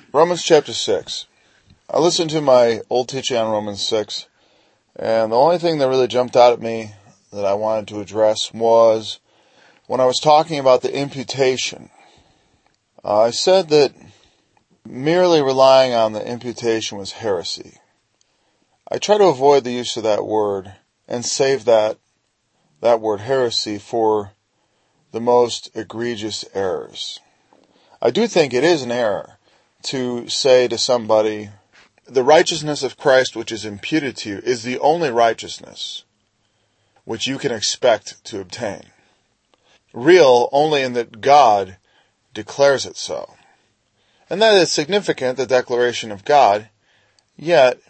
Romans chapter 6. I listened to my old teaching on Romans 6, and the only thing that really jumped out at me that I wanted to address was when I was talking about the imputation. I said that merely relying on the imputation was heresy. I try to avoid the use of that word and save that word heresy for the most egregious errors. I do think it is an error to say to somebody, the righteousness of Christ which is imputed to you is the only righteousness which you can expect to obtain. Real only in that God declares it so. And that is significant, the declaration of God, yet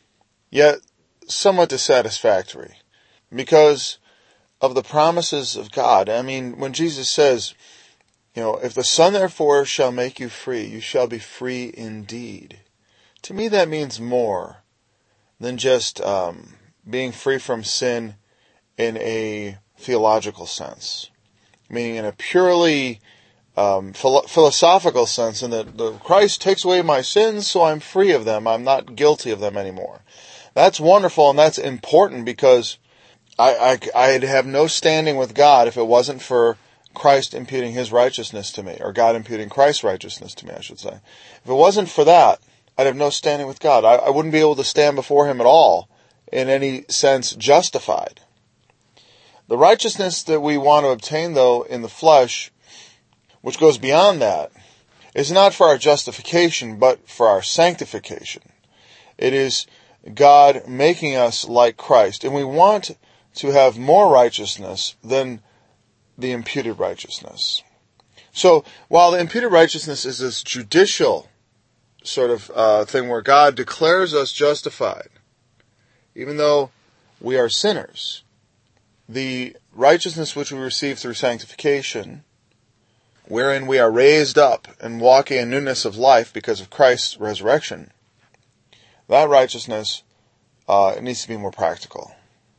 somewhat dissatisfactory because of the promises of God. I mean, when Jesus says, if the Son therefore shall make you free, you shall be free indeed. To me that means more than just being free from sin in a theological sense. Meaning in a purely philosophical sense, in that Christ takes away my sins, so I'm free of them. I'm not guilty of them anymore. That's wonderful and that's important because I'd have no standing with God if it wasn't for Christ imputing His righteousness to me, or God imputing Christ's righteousness to me, I should say. If it wasn't for that, I'd have no standing with God. I wouldn't be able to stand before Him at all, in any sense justified. The righteousness that we want to obtain, though, in the flesh, which goes beyond that, is not for our justification, but for our sanctification. It is God making us like Christ, and we want to have more righteousness than the imputed righteousness. So, while the imputed righteousness is this judicial sort of thing where God declares us justified, even though we are sinners, the righteousness which we receive through sanctification, wherein we are raised up and walking in newness of life because of Christ's resurrection, that righteousness needs to be more practical.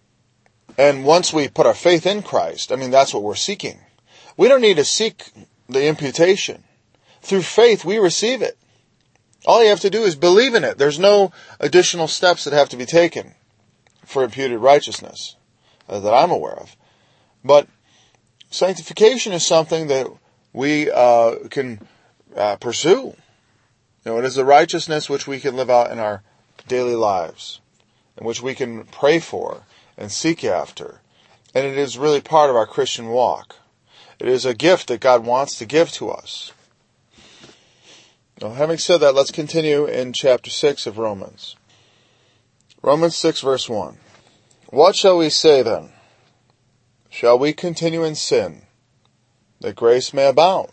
And once we put our faith in Christ, that's what we're seeking. We don't need to seek the imputation. Through faith, we receive it. All you have to do is believe in it. There's no additional steps that have to be taken for imputed righteousness that I'm aware of. But sanctification is something that we can pursue. It is the righteousness which we can live out in our daily lives, and which we can pray for and seek after. And it is really part of our Christian walk. It is a gift that God wants to give to us. Now, having said that, let's continue in chapter 6 of Romans. Romans 6 verse 1. What shall we say then? Shall we continue in sin, that grace may abound?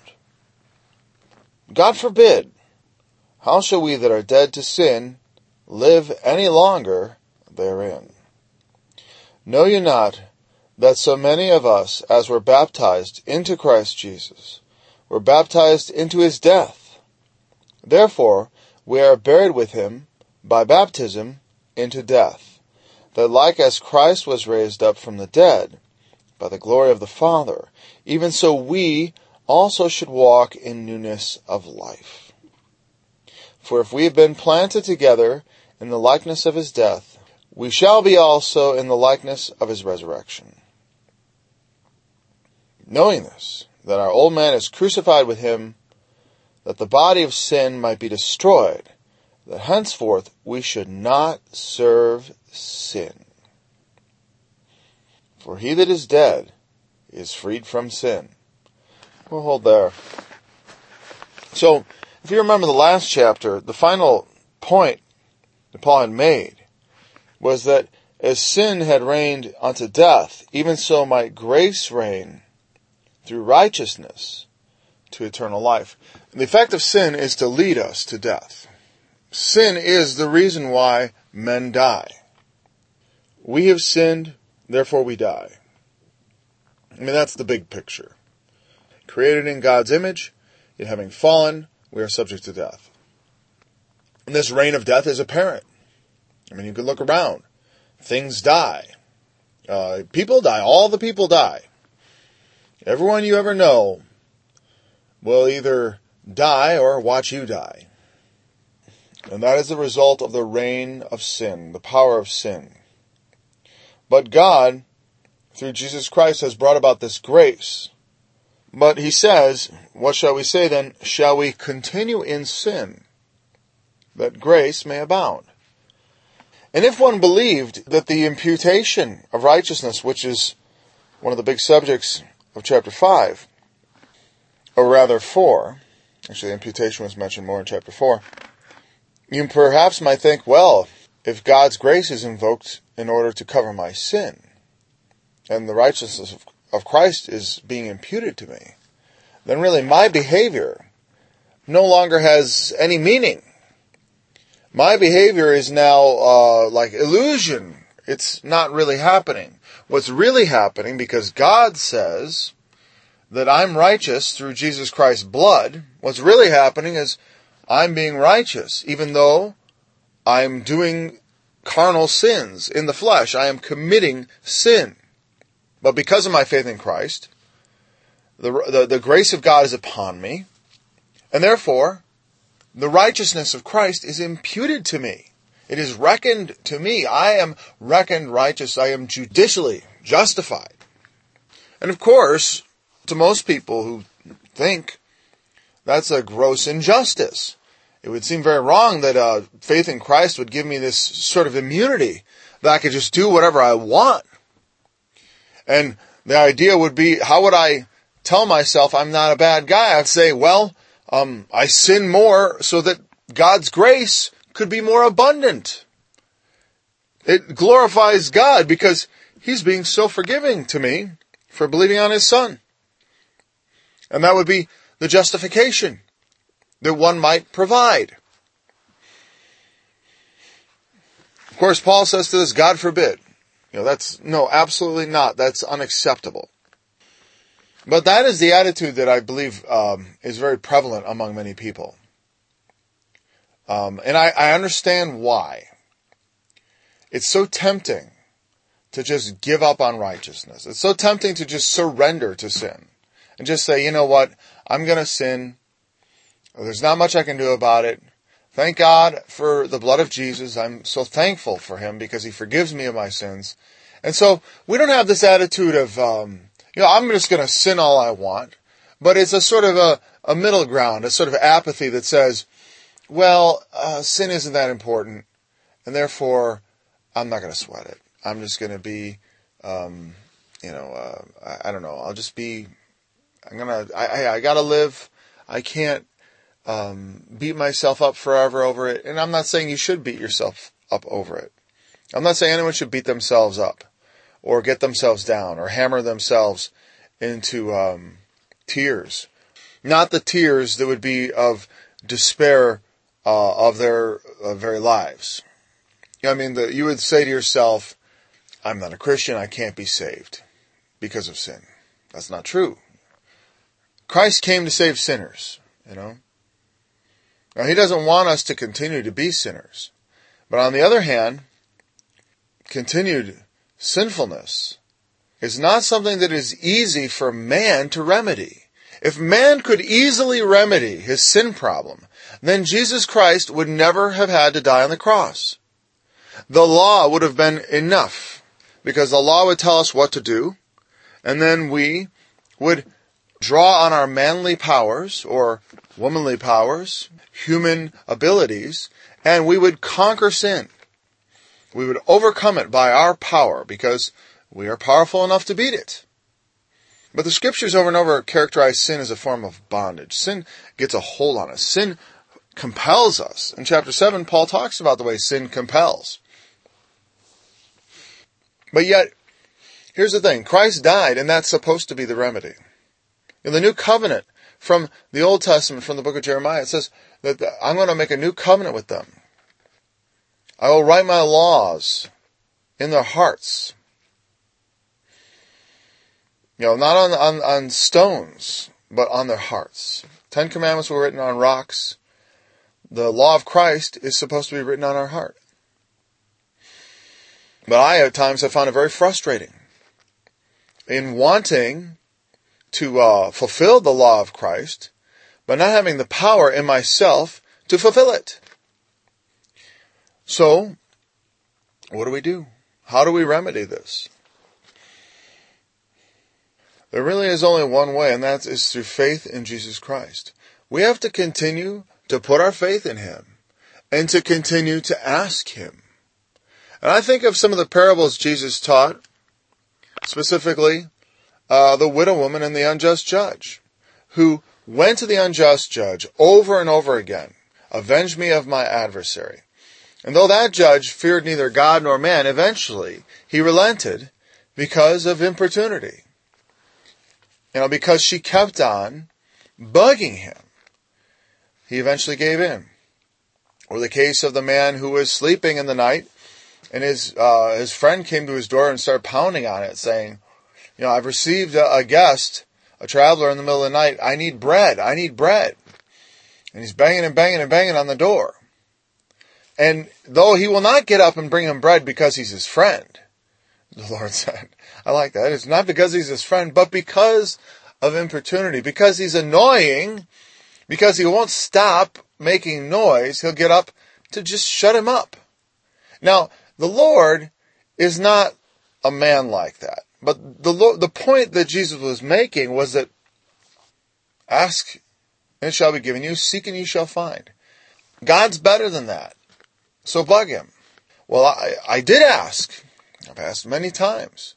God forbid. How shall we that are dead to sin live any longer therein? Know ye not that so many of us as were baptized into Christ Jesus were baptized into His death? Therefore we are buried with Him by baptism into death, that like as Christ was raised up from the dead by the glory of the Father, even so we also should walk in newness of life. For if we have been planted together in the likeness of His death, we shall be also in the likeness of His resurrection. Knowing this, that our old man is crucified with Him, that the body of sin might be destroyed, that henceforth we should not serve sin. For he that is dead is freed from sin. We'll hold there. So, if you remember the last chapter, the final point that Paul had made was that as sin had reigned unto death, even so might grace reign through righteousness to eternal life. And the effect of sin is to lead us to death. Sin is the reason why men die. We have sinned, therefore we die. That's the big picture. Created in God's image, yet having fallen, we are subject to death. And this reign of death is apparent. You can look around. Things die. People die. All the people die. Everyone you ever know will either die or watch you die. And that is the result of the reign of sin, the power of sin. But God, through Jesus Christ, has brought about this grace. But he says, what shall we say then? Shall we continue in sin, that grace may abound? And if one believed that the imputation of righteousness, which is one of the big subjects of chapter 5, or rather 4, actually imputation was mentioned more in chapter 4, you perhaps might think, well, if God's grace is invoked in order to cover my sin, and the righteousness of Christ is being imputed to me, then really my behavior no longer has any meaning. My behavior is now like illusion. It's not really happening. What's really happening, because God says that I'm righteous through Jesus Christ's blood, what's really happening is I'm being righteous, even though I'm doing carnal sins in the flesh. I am committing sin. But because of my faith in Christ, the grace of God is upon me, and therefore, the righteousness of Christ is imputed to me. It is reckoned to me. I am reckoned righteous. I am judicially justified. And of course, to most people who think that's a gross injustice, it would seem very wrong that faith in Christ would give me this sort of immunity that I could just do whatever I want. And the idea would be, how would I tell myself I'm not a bad guy? I'd say, well, I sin more so that God's grace could be more abundant. It glorifies God because He's being so forgiving to me for believing on His Son. And that would be the justification that one might provide. Of course, Paul says to this, God forbid. No, absolutely not. That's unacceptable. But that is the attitude that I believe is very prevalent among many people. And I understand why. It's so tempting to just give up on righteousness. It's so tempting to just surrender to sin and just say, you know what, I'm going to sin. There's not much I can do about it. Thank God for the blood of Jesus. I'm so thankful for Him because He forgives me of my sins. And so we don't have this attitude of, I'm just going to sin all I want. But it's a sort of a middle ground, a sort of apathy that says, well, sin isn't that important, and therefore I'm not going to sweat it. I'm just going to be, I don't know. I'll just be, I got to live. I can't beat myself up forever over it. And I'm not saying you should beat yourself up over it. I'm not saying anyone should beat themselves up or get themselves down or hammer themselves into tears. Not the tears that would be of despair of their very lives. You would say to yourself, I'm not a Christian, I can't be saved because of sin. That's not true. Christ came to save sinners, Now, He doesn't want us to continue to be sinners. But on the other hand, continued sinfulness is not something that is easy for man to remedy. If man could easily remedy his sin problem, then Jesus Christ would never have had to die on the cross. The law would have been enough, because the law would tell us what to do, and then we would draw on our manly powers, or womanly powers, human abilities, and we would conquer sin. We would overcome it by our power, because we are powerful enough to beat it. But the Scriptures over and over characterize sin as a form of bondage. Sin gets a hold on us. Sin compels us. In chapter 7, Paul talks about the way sin compels. But yet, here's the thing. Christ died, and that's supposed to be the remedy. In the New Covenant, from the Old Testament, from the book of Jeremiah, it says that I'm going to make a new covenant with them. I will write my laws in their hearts. Not on stones, but on their hearts. 10 Commandments were written on rocks. The law of Christ is supposed to be written on our heart. But I, at times, have found it very frustrating in wanting to fulfill the law of Christ, but not having the power in myself to fulfill it. So, what do? How do we remedy this? There really is only one way, and that is through faith in Jesus Christ. We have to continue to put our faith in Him and to continue to ask Him. And I think of some of the parables Jesus taught, specifically the widow woman and the unjust judge, who went to the unjust judge over and over again, avenge me of my adversary. And though that judge feared neither God nor man, eventually he relented because of importunity. Because she kept on bugging him. He eventually gave in. Or the case of the man who was sleeping in the night, and his friend came to his door and started pounding on it, saying, I've received a guest, a traveler in the middle of the night. I need bread. And he's banging and banging and banging on the door. And though he will not get up and bring him bread because he's his friend, the Lord said, I like that. It's not because he's his friend, but because of importunity, because he's annoying, because he won't stop making noise, he'll get up to just shut him up. Now, the Lord is not a man like that. But the point that Jesus was making was that ask and it shall be given you, seek and you shall find. God's better than that. So bug him. Well, I did ask. I've asked many times.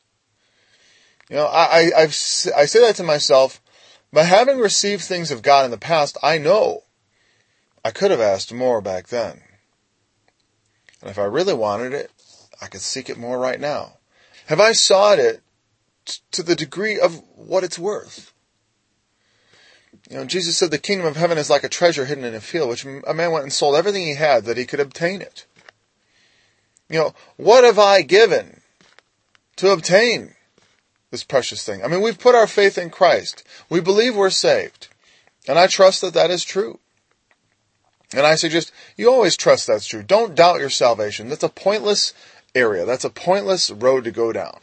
I say that to myself, but having received things of God in the past, I know I could have asked more back then. And if I really wanted it, I could seek it more right now. Have I sought it to the degree of what it's worth? Jesus said the kingdom of heaven is like a treasure hidden in a field, which a man went and sold everything he had that he could obtain it. What have I given to obtain this precious thing? We've put our faith in Christ. We believe we're saved. And I trust that that is true. And I suggest you always trust that's true. Don't doubt your salvation. That's a pointless area. That's a pointless road to go down.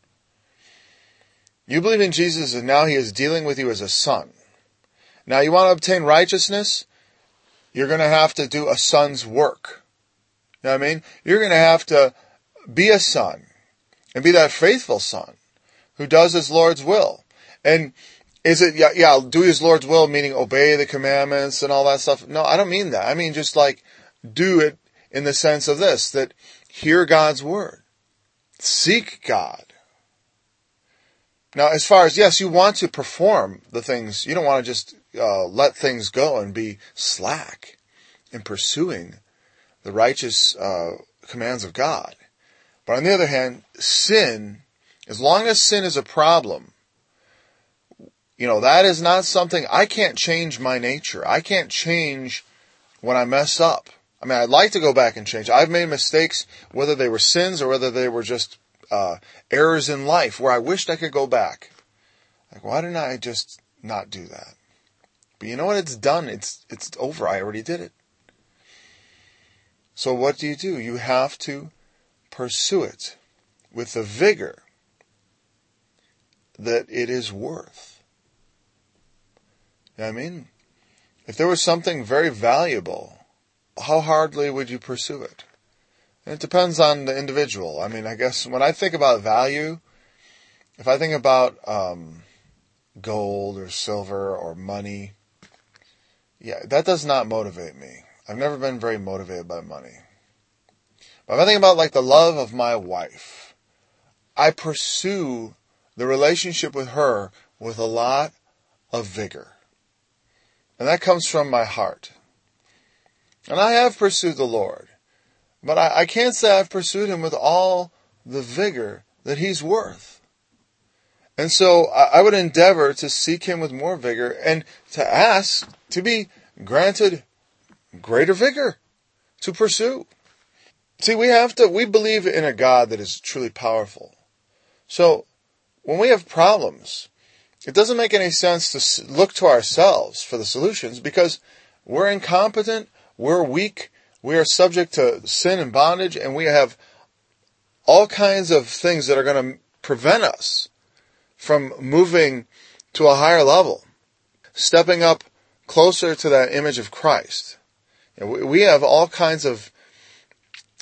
You believe in Jesus and now He is dealing with you as a son. Now you want to obtain righteousness? You're going to have to do a son's work. You know what I mean? You're going to have to be a son and be that faithful son who does his Lord's will. And is it, do his Lord's will, meaning obey the commandments and all that stuff? No, I don't mean that. I mean just like do it in the sense of this, that hear God's word. Seek God. Now, as far as, yes, you want to perform the things, you don't want to just let things go and be slack in pursuing the righteous commands of God. But on the other hand, sin, as long as sin is a problem, that is not something, I can't change my nature. I can't change when I mess up. I'd like to go back and change. I've made mistakes, whether they were sins or whether they were just errors in life where I wished I could go back. Like, why didn't I just not do that? But you know what? It's done. It's over. I already did it. So what do? You have to pursue it with the vigor that it is worth. You know what I mean? If there was something very valuable, how hardly would you pursue it? And it depends on the individual. I guess when I think about value, if I think about gold or silver or money, that does not motivate me. I've never been very motivated by money. But if I think about like the love of my wife, I pursue the relationship with her with a lot of vigor. And that comes from my heart. And I have pursued the Lord. But I can't say I've pursued Him with all the vigor that He's worth. And so I would endeavor to seek Him with more vigor and to ask to be granted greater vigor to pursue. See, we believe in a God that is truly powerful. So when we have problems, it doesn't make any sense to look to ourselves for the solutions because we're incompetent, we're weak, we are subject to sin and bondage, and we have all kinds of things that are going to prevent us from moving to a higher level, stepping up closer to that image of Christ. We have all kinds of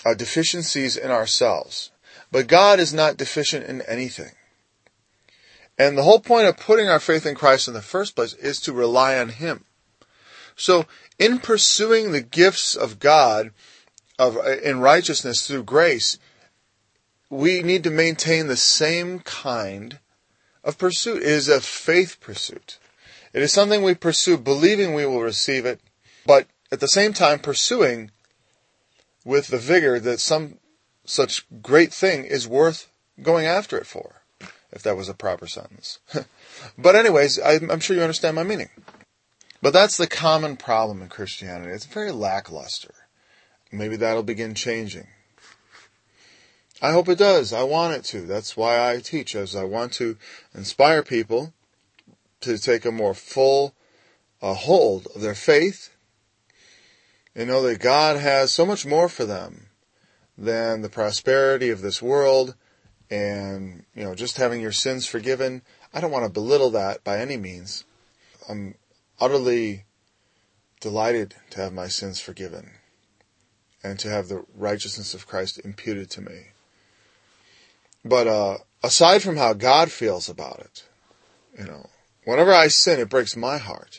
deficiencies in ourselves. But God is not deficient in anything. And the whole point of putting our faith in Christ in the first place is to rely on Him. So, in pursuing the gifts of God in righteousness through grace, we need to maintain the same kind of pursuit. It is a faith pursuit. It is something we pursue believing we will receive it, but at the same time pursuing with the vigor that some such great thing is worth going after it for, if that was a proper sentence. But anyways, I'm sure you understand my meaning. But that's the common problem in Christianity. It's very lackluster. Maybe that'll begin changing. I hope it does. I want it to. That's why I teach, as I want to inspire people to take a more full hold of their faith and know that God has so much more for them than the prosperity of this world and, just having your sins forgiven. I don't want to belittle that by any means. I'm utterly delighted to have my sins forgiven and to have the righteousness of Christ imputed to me. But aside from how God feels about it, whenever I sin, it breaks my heart.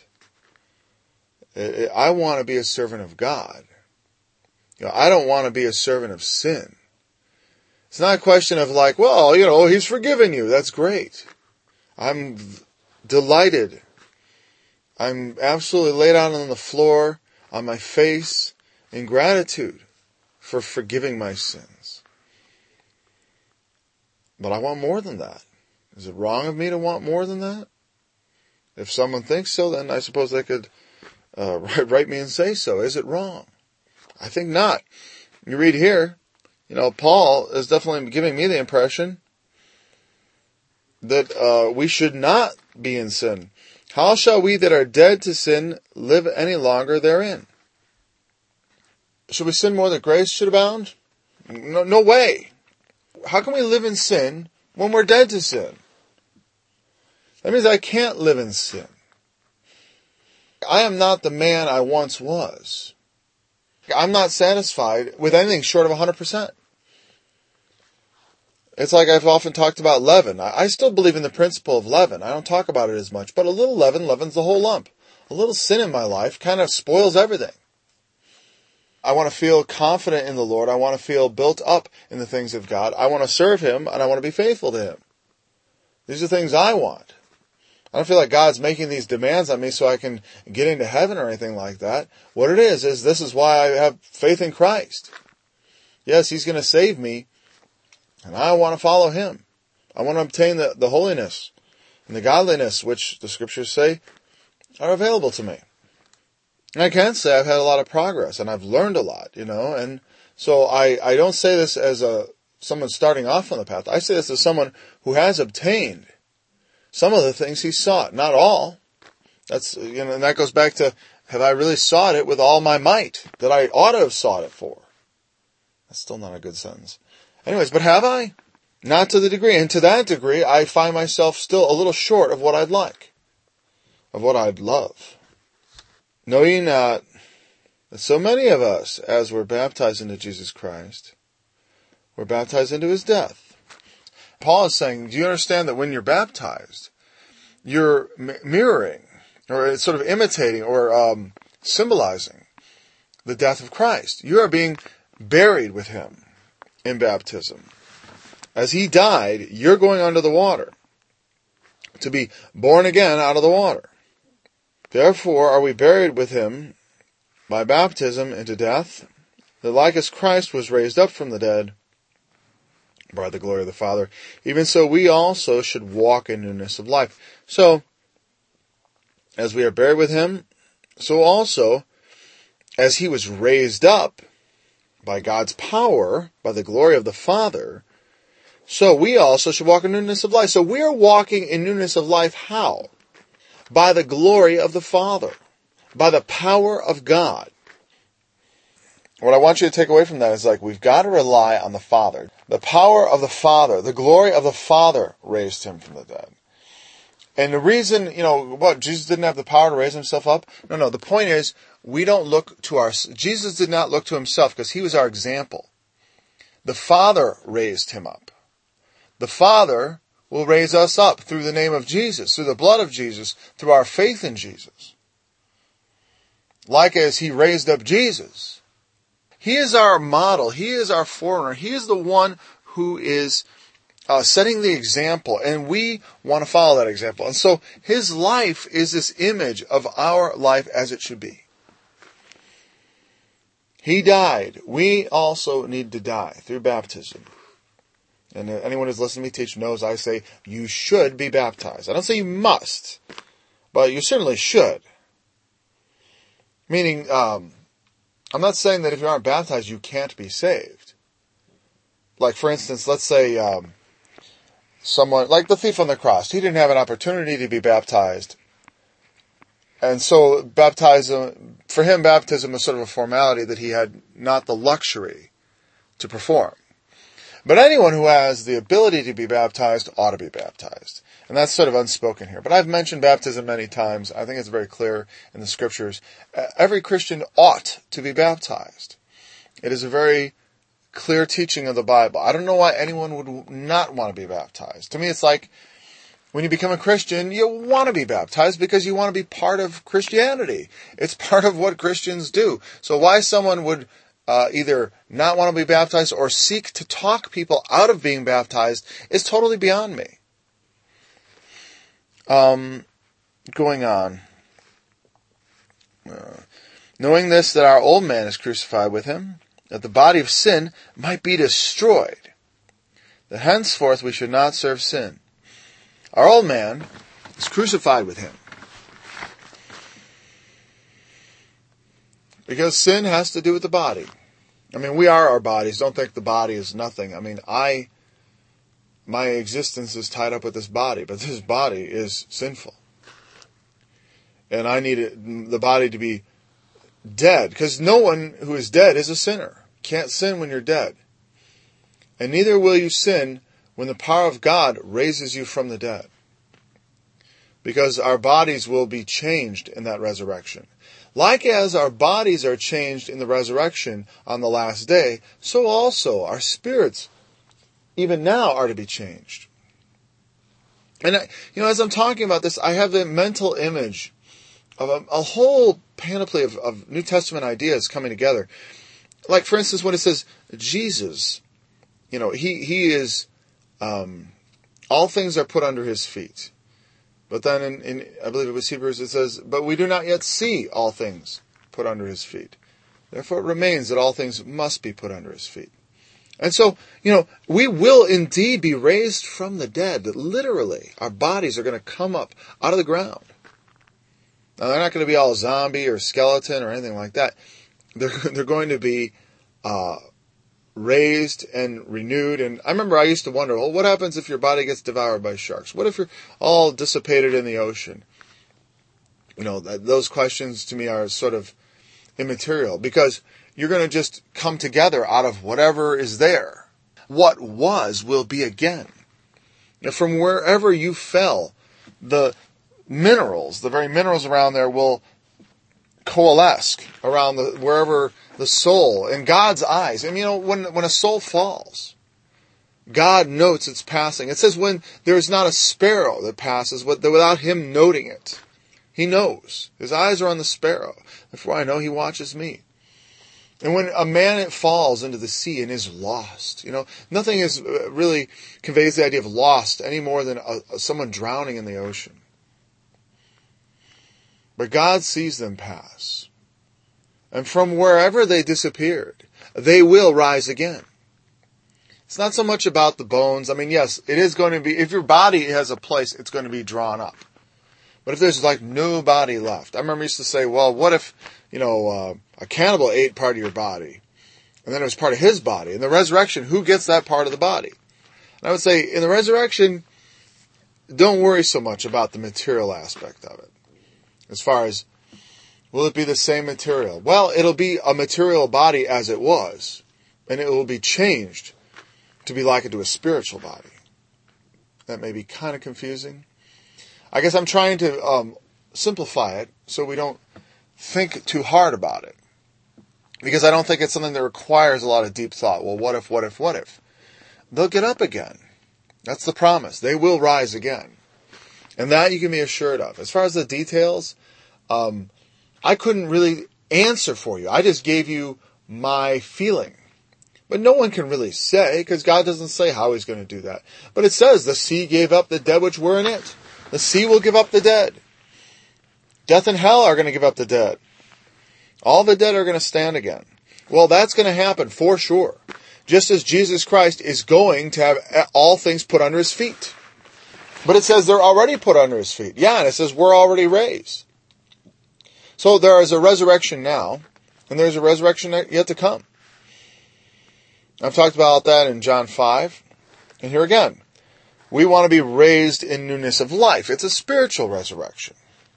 I want to be a servant of God. I don't want to be a servant of sin. It's not a question of He's forgiven you. That's great. I'm delighted. I'm absolutely laid out on the floor, on my face, in gratitude for forgiving my sins. But I want more than that. Is it wrong of me to want more than that? If someone thinks so, then I suppose they could write me and say so. Is it wrong? I think not. You read here, Paul is definitely giving me the impression that we should not be in sin. How shall we that are dead to sin live any longer therein? Should we sin more that grace should abound? No way. How can we live in sin when we're dead to sin? That means I can't live in sin. I am not the man I once was. I'm not satisfied with anything short of 100%. It's like I've often talked about leaven. I still believe in the principle of leaven. I don't talk about it as much, but a little leaven leavens the whole lump. A little sin in my life kind of spoils everything. I want to feel confident in the Lord. I want to feel built up in the things of God. I want to serve Him, and I want to be faithful to Him. These are things I want. I don't feel like God's making these demands on me so I can get into heaven or anything like that. What it is this is why I have faith in Christ. Yes, He's going to save me, and I want to follow Him. I want to obtain the holiness and the godliness which the Scriptures say are available to me. And I can say I've had a lot of progress, and I've learned a lot, and so I don't say this as someone starting off on the path. I say this as someone who has obtained some of the things he sought, not all. That's, and that goes back to, have I really sought it with all my might that I ought to have sought it for? That's still not a good sentence. Anyways, but have I? Not to the degree. And to that degree, I find myself still a little short of what I'd like, of what I'd love. Know ye not that so many of us, as were baptized into Jesus Christ, were baptized into His death? Paul is saying, do you understand that when you're baptized, you're mirroring, or sort of imitating, or symbolizing the death of Christ? You are being buried with Him in baptism. As He died, you're going under the water to be born again out of the water. Therefore are we buried with Him by baptism into death, that like as Christ was raised up from the dead by the glory of the Father, even so we also should walk in newness of life. So, as we are buried with Him, so also, as He was raised up by God's power, by the glory of the Father, so we also should walk in newness of life. So we are walking in newness of life how? By the glory of the Father, by the power of God. What I want you to take away from that is we've got to rely on the Father. The power of the Father, the glory of the Father raised Him from the dead. And the reason, Jesus didn't have the power to raise Himself up? No, the point is, we don't look to Jesus did not look to Himself because He was our example. The Father raised him up. The Father will raise us up through the name of Jesus, through the blood of Jesus, through our faith in Jesus. Like as he raised up Jesus. He is our model. He is our forerunner. He is the one who is setting the example, and we want to follow that example. And so his life is this image of our life as it should be. He died. We also need to die through baptism. And anyone who's listened to me teach knows I say you should be baptized. I don't say you must, but you certainly should. Meaning, I'm not saying that if you aren't baptized, you can't be saved. Like, for instance, let's say someone, like the thief on the cross, he didn't have an opportunity to be baptized. And so baptism, for him, baptism was sort of a formality that he had not the luxury to perform. But anyone who has the ability to be baptized ought to be baptized. And that's sort of unspoken here. But I've mentioned baptism many times. I think it's very clear in the scriptures. Every Christian ought to be baptized. It is a very clear teaching of the Bible. I don't know why anyone would not want to be baptized. To me, it's like when you become a Christian, you want to be baptized because you want to be part of Christianity. It's part of what Christians do. So why someone would either not want to be baptized or seek to talk people out of being baptized is totally beyond me. Going on. Knowing this, that our old man is crucified with him, that the body of sin might be destroyed, that henceforth we should not serve sin. Our old man is crucified with him. Because sin has to do with the body. I mean, we are our bodies. Don't think the body is nothing. I mean, my existence is tied up with this body, but this body is sinful. And I need the body to be dead, because no one who is dead is a sinner. You can't sin when you're dead. And neither will you sin when the power of God raises you from the dead. Because our bodies will be changed in that resurrection. Like as our bodies are changed in the resurrection on the last day, so also our spirits, even now, are to be changed. And as I'm talking about this, I have the mental image of a whole panoply of New Testament ideas coming together. Like, for instance, when it says Jesus, he is, all things are put under his feet. But then in I believe it was Hebrews, it says, but we do not yet see all things put under his feet. Therefore it remains that all things must be put under his feet. And so, we will indeed be raised from the dead. Literally, our bodies are going to come up out of the ground. Now, they're not going to be all zombie or skeleton or anything like that. They're going to be raised and renewed. And I remember I used to wonder, well, what happens if your body gets devoured by sharks? What if you're all dissipated in the ocean? Those questions to me are sort of immaterial, because you're going to just come together out of whatever is there. What was will be again. From wherever you fell, the very minerals around there will coalesce around wherever the soul, in God's eyes. And when a soul falls, God notes its passing. It says when there is not a sparrow that passes without him noting it. He knows. His eyes are on the sparrow. Therefore I know he watches me. And when a man falls into the sea and is lost, nothing is really conveys the idea of lost any more than someone drowning in the ocean. But God sees them pass. And from wherever they disappeared, they will rise again. It's not so much about the bones. I mean, yes, it is going to be, if your body has a place, it's going to be drawn up. But if there's no body left, I remember I used to say, well, what if, a cannibal ate part of your body, and then it was part of his body. In the resurrection, who gets that part of the body? And I would say, in the resurrection, don't worry so much about the material aspect of it. As far as, will it be the same material? Well, it'll be a material body as it was, and it will be changed to be likened to a spiritual body. That may be kind of confusing. I guess I'm trying to simplify it so we don't think too hard about it. Because I don't think it's something that requires a lot of deep thought. Well, what if, what if, what if? They'll get up again. That's the promise. They will rise again. And that you can be assured of. As far as the details, I couldn't really answer for you. I just gave you my feeling. But no one can really say, because God doesn't say how he's going to do that. But it says, the sea gave up the dead which were in it. The sea will give up the dead. Death and hell are going to give up the dead. All the dead are going to stand again. Well, that's going to happen for sure. Just as Jesus Christ is going to have all things put under his feet. But it says they're already put under his feet. Yeah, and it says we're already raised. So there is a resurrection now, and there's a resurrection yet to come. I've talked about that in John 5. And here again, we want to be raised in newness of life. It's a spiritual resurrection.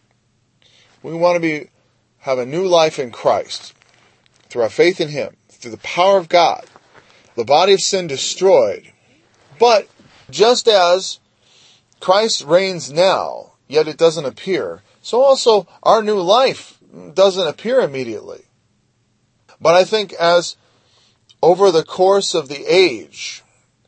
We want to have a new life in Christ through our faith in him, through the power of God, the body of sin destroyed. But just as Christ reigns now, yet it doesn't appear, so also our new life doesn't appear immediately. But I think as over the course of the ages,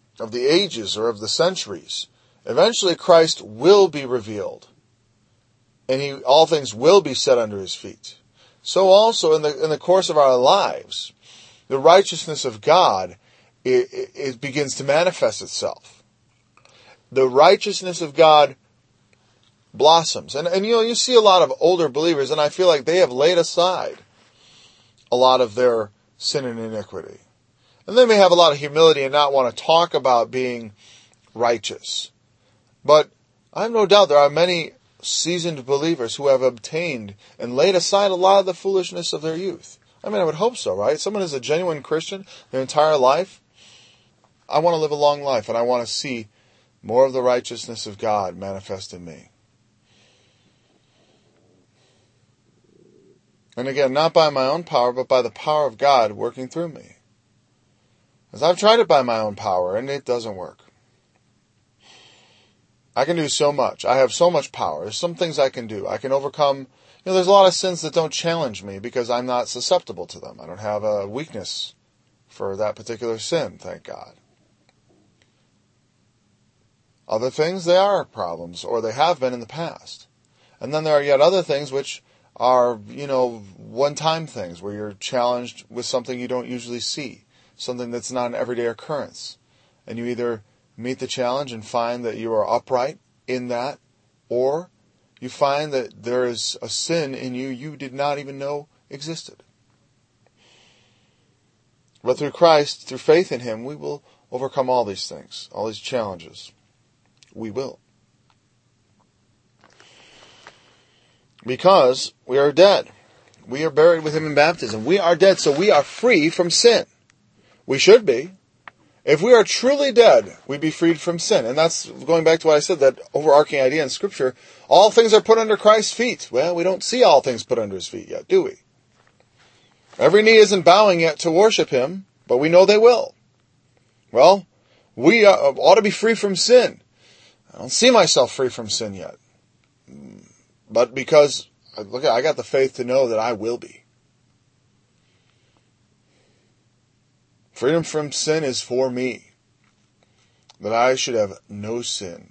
or of the centuries, eventually Christ will be revealed. And all things will be set under his feet. So also in the course of our lives, the righteousness of God, it begins to manifest itself. The righteousness of God blossoms. And you see a lot of older believers, and I feel like they have laid aside a lot of their sin and iniquity. And they may have a lot of humility and not want to talk about being righteous. But I have no doubt there are many seasoned believers who have obtained and laid aside a lot of the foolishness of their youth. I mean, I would hope so, right? Someone who's a genuine Christian their entire life. I want to live a long life, and I want to see more of the righteousness of God manifest in me. And again, not by my own power, but by the power of God working through me. As I've tried it by my own power, and it doesn't work. I can do so much. I have so much power. There's some things I can do. I can overcome, there's a lot of sins that don't challenge me because I'm not susceptible to them. I don't have a weakness for that particular sin, thank God. Other things, they are problems, or they have been in the past. And then there are yet other things which are, one-time things where you're challenged with something you don't usually see, something that's not an everyday occurrence. And you either meet the challenge and find that you are upright in that, or you find that there is a sin in you did not even know existed. But through Christ, through faith in him, we will overcome all these things, all these challenges. We will. Because we are dead. We are buried with him in baptism. We are dead, so we are free from sin. We should be. If we are truly dead, we'd be freed from sin. And that's going back to what I said, that overarching idea in Scripture. All things are put under Christ's feet. Well, we don't see all things put under his feet yet, do we? Every knee isn't bowing yet to worship him, but we know they will. Well, we ought to be free from sin. I don't see myself free from sin yet. But because, I got the faith to know that I will be. Freedom from sin is for me. That I should have no sin.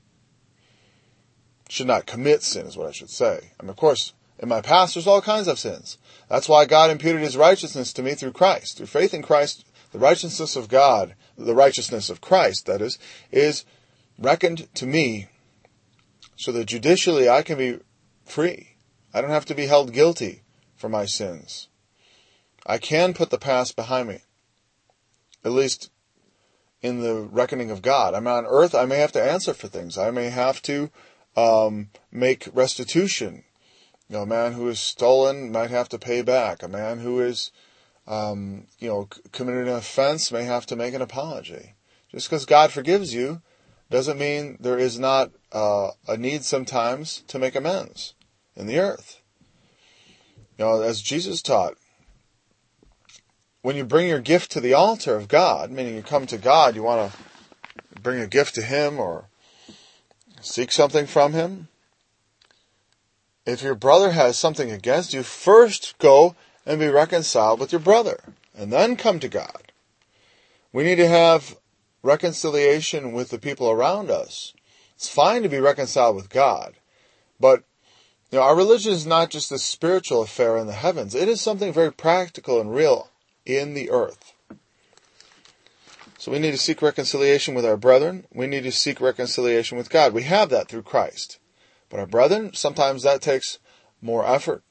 Should not commit sin is what I should say. And of course, in my past there's all kinds of sins. That's why God imputed his righteousness to me through Christ. Through faith in Christ, the righteousness of God, the righteousness of Christ, that is reckoned to me so that judicially I can be free. I don't have to be held guilty for my sins. I can put the past behind me. At least in the reckoning of God. I'm on earth, I may have to answer for things. I may have to make restitution. A man who is stolen might have to pay back. A man who is, committed an offense may have to make an apology. Just because God forgives you doesn't mean there is not a need sometimes to make amends in the earth. As Jesus taught, when you bring your gift to the altar of God, meaning you come to God, you want to bring a gift to him or seek something from him. If your brother has something against you, first go and be reconciled with your brother, and then come to God. We need to have reconciliation with the people around us. It's fine to be reconciled with God, but our religion is not just a spiritual affair in the heavens. It is something very practical and real in the earth. So we need to seek reconciliation with our brethren. We need to seek reconciliation with God. We have that through Christ. But our brethren, sometimes that takes more effort.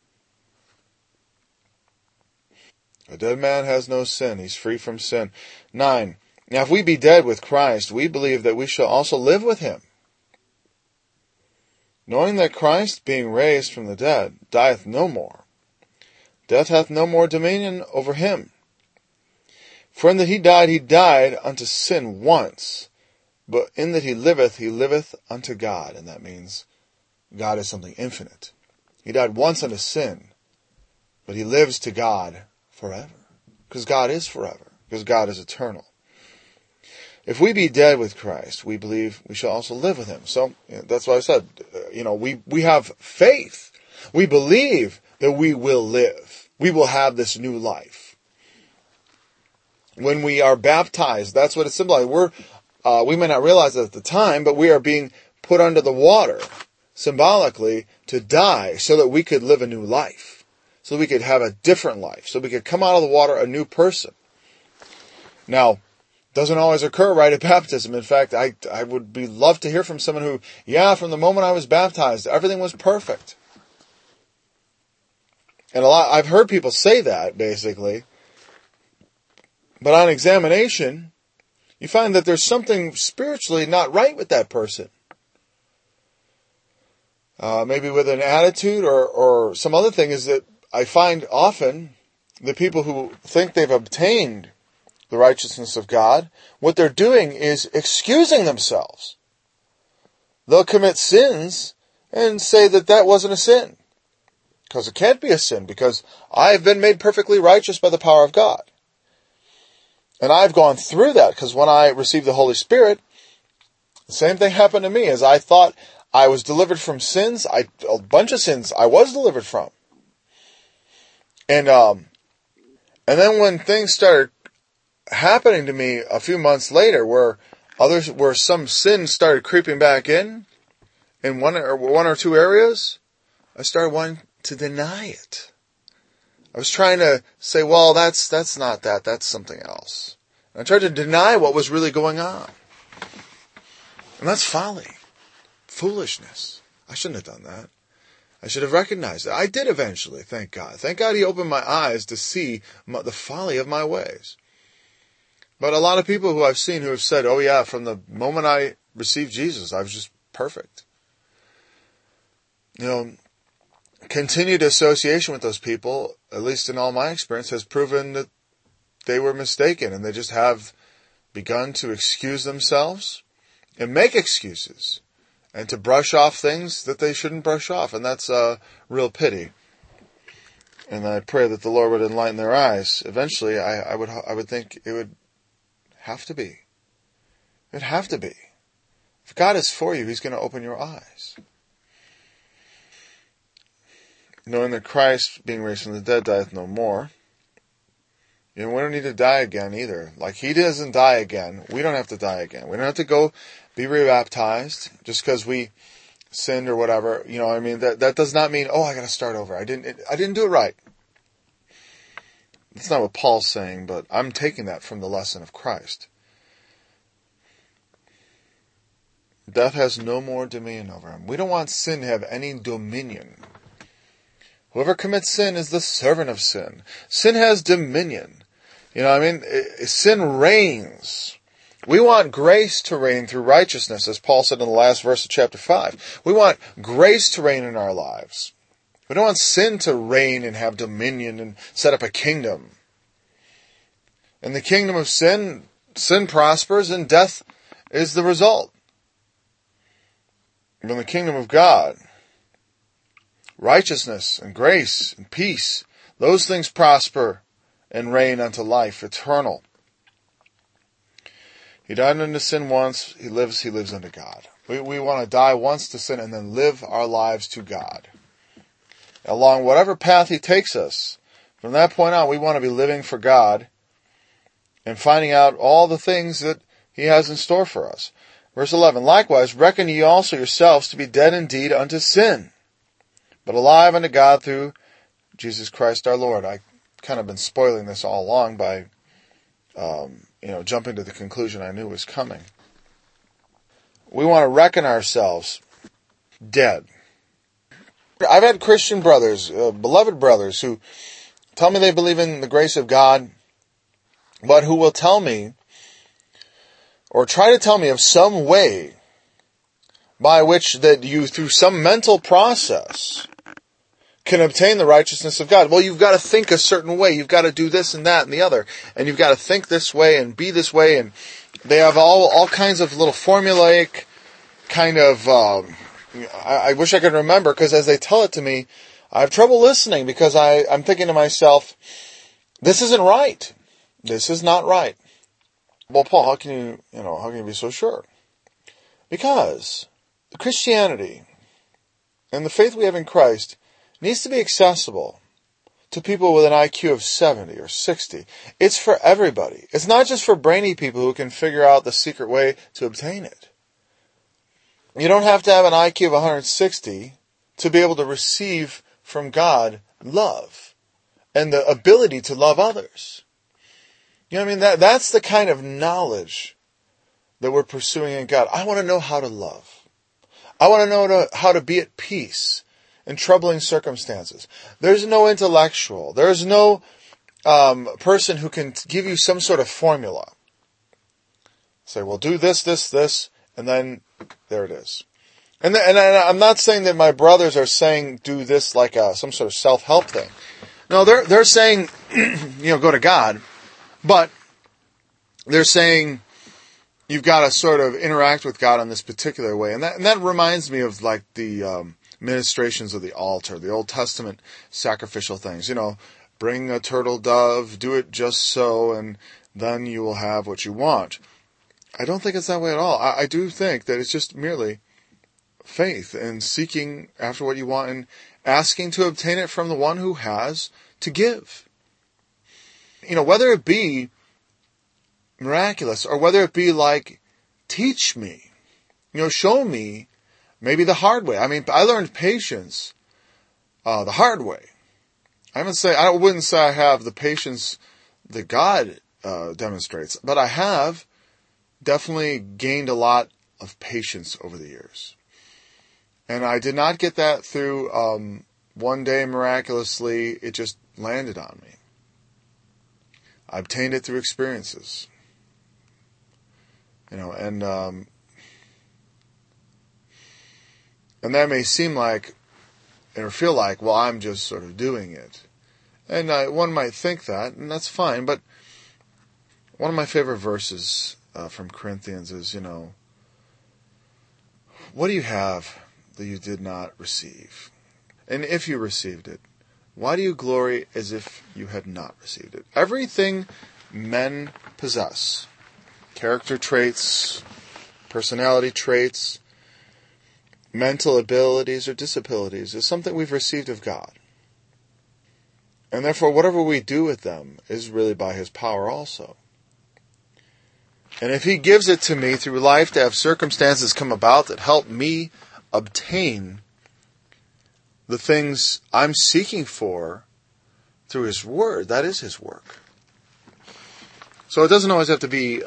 A dead man has no sin. He's free from sin. 9. Now if we be dead with Christ, we believe that we shall also live with him, knowing that Christ, being raised from the dead, dieth no more. Death hath no more dominion over him. For in that he died unto sin once, but in that he liveth unto God. And that means God is something infinite. He died once unto sin, but he lives to God forever. Because God is forever. Because God is eternal. If we be dead with Christ, we believe we shall also live with him. So that's why I said, we have faith. We believe that we will live. We will have this new life. When we are baptized, that's what it symbolizes. We may not realize it at the time, but we are being put under the water, symbolically, to die so that we could live a new life. So we could have a different life. So we could come out of the water a new person. Now, doesn't always occur right at baptism. In fact, I would love to hear from someone who, from the moment I was baptized, everything was perfect. And I've heard people say that, basically. But on examination, you find that there's something spiritually not right with that person. Maybe with an attitude or some other thing. Is that I find often the people who think they've obtained the righteousness of God, what they're doing is excusing themselves. They'll commit sins and say that wasn't a sin. Because it can't be a sin, because I've been made perfectly righteous by the power of God. And I've gone through that, because when I received the Holy Spirit, the same thing happened to me. As I thought I was delivered from sins, a bunch of sins I was delivered from. And then when things started happening to me a few months later, where some sin started creeping back in one or two areas, I started wanting to deny it. I was trying to say, well, that's not that, that's something else. And I tried to deny what was really going on. And that's folly. Foolishness. I shouldn't have done that. I should have recognized it. I did eventually, thank God. Thank God he opened my eyes to see the folly of my ways. But a lot of people who I've seen who have said, from the moment I received Jesus, I was just perfect. Continued association with those people, at least in all my experience, has proven that they were mistaken, and they just have begun to excuse themselves and make excuses and to brush off things that they shouldn't brush off, and that's a real pity. And I pray that the Lord would enlighten their eyes. Eventually, I would think it would have to be. It'd have to be. If God is for you, he's going to open your eyes. Knowing that Christ, being raised from the dead, dieth no more. We don't need to die again either. Like he doesn't die again, we don't have to die again. We don't have to go be rebaptized just because we sinned or whatever. That does not mean, I got to start over. I didn't do it right. That's not what Paul's saying, but I'm taking that from the lesson of Christ. Death has no more dominion over him. We don't want sin to have any dominion. Whoever commits sin is the servant of sin. Sin has dominion. Sin reigns. We want grace to reign through righteousness, as Paul said in the last verse of chapter 5. We want grace to reign in our lives. We don't want sin to reign and have dominion and set up a kingdom. In the kingdom of sin prospers and death is the result. In the kingdom of God, righteousness and grace and peace, those things prosper and reign unto life eternal. He died unto sin once, he lives unto God. We want to die once to sin and then live our lives to God. Along whatever path he takes us, From that point on, we want to be living for God and finding out all the things that He has in store for us. Verse 11, likewise, reckon ye also yourselves to be dead indeed unto sin, but alive unto God through Jesus Christ our Lord. I kind of been spoiling this all along by, jumping to the conclusion I knew was coming. We want to reckon ourselves dead. I've had Christian brothers, beloved brothers, who tell me they believe in the grace of God, but who will tell me, or try to tell me of some way by which that you, through some mental process, can obtain the righteousness of God. Well, you've got to think a certain way. You've got to do this and that and the other. And you've got to think this way and be this way. And they have all kinds of little formulaic kind of, I wish I could remember, because as they tell it to me, I have trouble listening, because I'm thinking to myself, this isn't right. This is not right. Well, Paul, how can you be so sure? Because Christianity and the faith we have in Christ needs to be accessible to people with an IQ of 70 or 60. It's for everybody. It's not just for brainy people who can figure out the secret way to obtain it. You don't have to have an IQ of 160 to be able to receive from God love and the ability to love others. You know what I mean? That's the kind of knowledge that we're pursuing in God. I want to know how to love. I want to know how to be at peace in troubling circumstances. There's no intellectual. There's no person who can give you some sort of formula. Say, well, do this, and then there it is. And I'm not saying that my brothers are saying do this like some sort of self-help thing. No, they're saying, go to God. But they're saying you've got to sort of interact with God in this particular way. And that reminds me of like the ministrations of the altar, the Old Testament sacrificial things. Bring a turtle dove, do it just so, and then you will have what you want. I don't think it's that way at all. I do think that it's just merely faith and seeking after what you want and asking to obtain it from the one who has to give. Whether it be miraculous or whether it be like, teach me, show me maybe the hard way. I mean, I learned patience the hard way. I wouldn't say I have the patience that God demonstrates, but I have definitely gained a lot of patience over the years. And I did not get that through one day miraculously. It just landed on me. I obtained it through experiences. And that may seem like, or feel like, well, I'm just sort of doing it. And one might think that, and that's fine, but one of my favorite verses from Corinthians is, what do you have that you did not receive? And if you received it, why do you glory as if you had not received it? Everything men possess, character traits, personality traits, mental abilities or disabilities, is something we've received of God. And therefore, whatever we do with them is really by His power also. And if He gives it to me through life to have circumstances come about that help me obtain the things I'm seeking for through His Word, that is His work. So it doesn't always have to be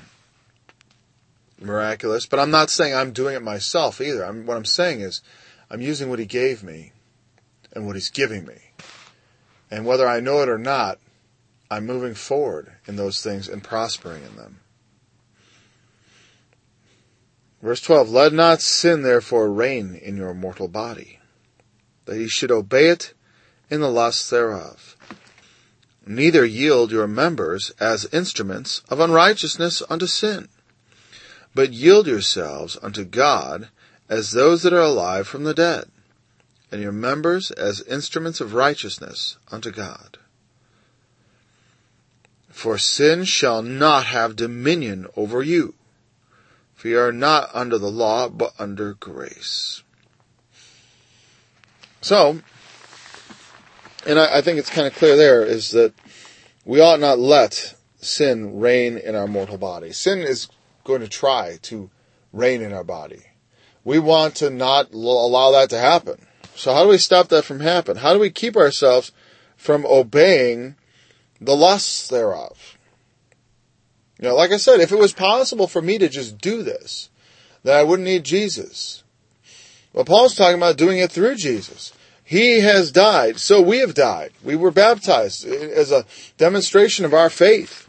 miraculous, but I'm not saying I'm doing it myself either. What I'm saying is I'm using what He gave me and what He's giving me. And whether I know it or not, I'm moving forward in those things and prospering in them. Verse 12, let not sin therefore reign in your mortal body, that ye should obey it in the lusts thereof. Neither yield your members as instruments of unrighteousness unto sin, but yield yourselves unto God as those that are alive from the dead, and your members as instruments of righteousness unto God. For sin shall not have dominion over you, for ye are not under the law, but under grace. So, And I think it's kind of clear there is that we ought not let sin reign in our mortal body. Sin is going to try to reign in our body. We want to not allow that to happen. So how do we stop that from happening? How do we keep ourselves from obeying the lusts thereof? Like I said, if it was possible for me to just do this, then I wouldn't need Jesus. Well, Paul's talking about doing it through Jesus. He has died, so we have died. We were baptized as a demonstration of our faith.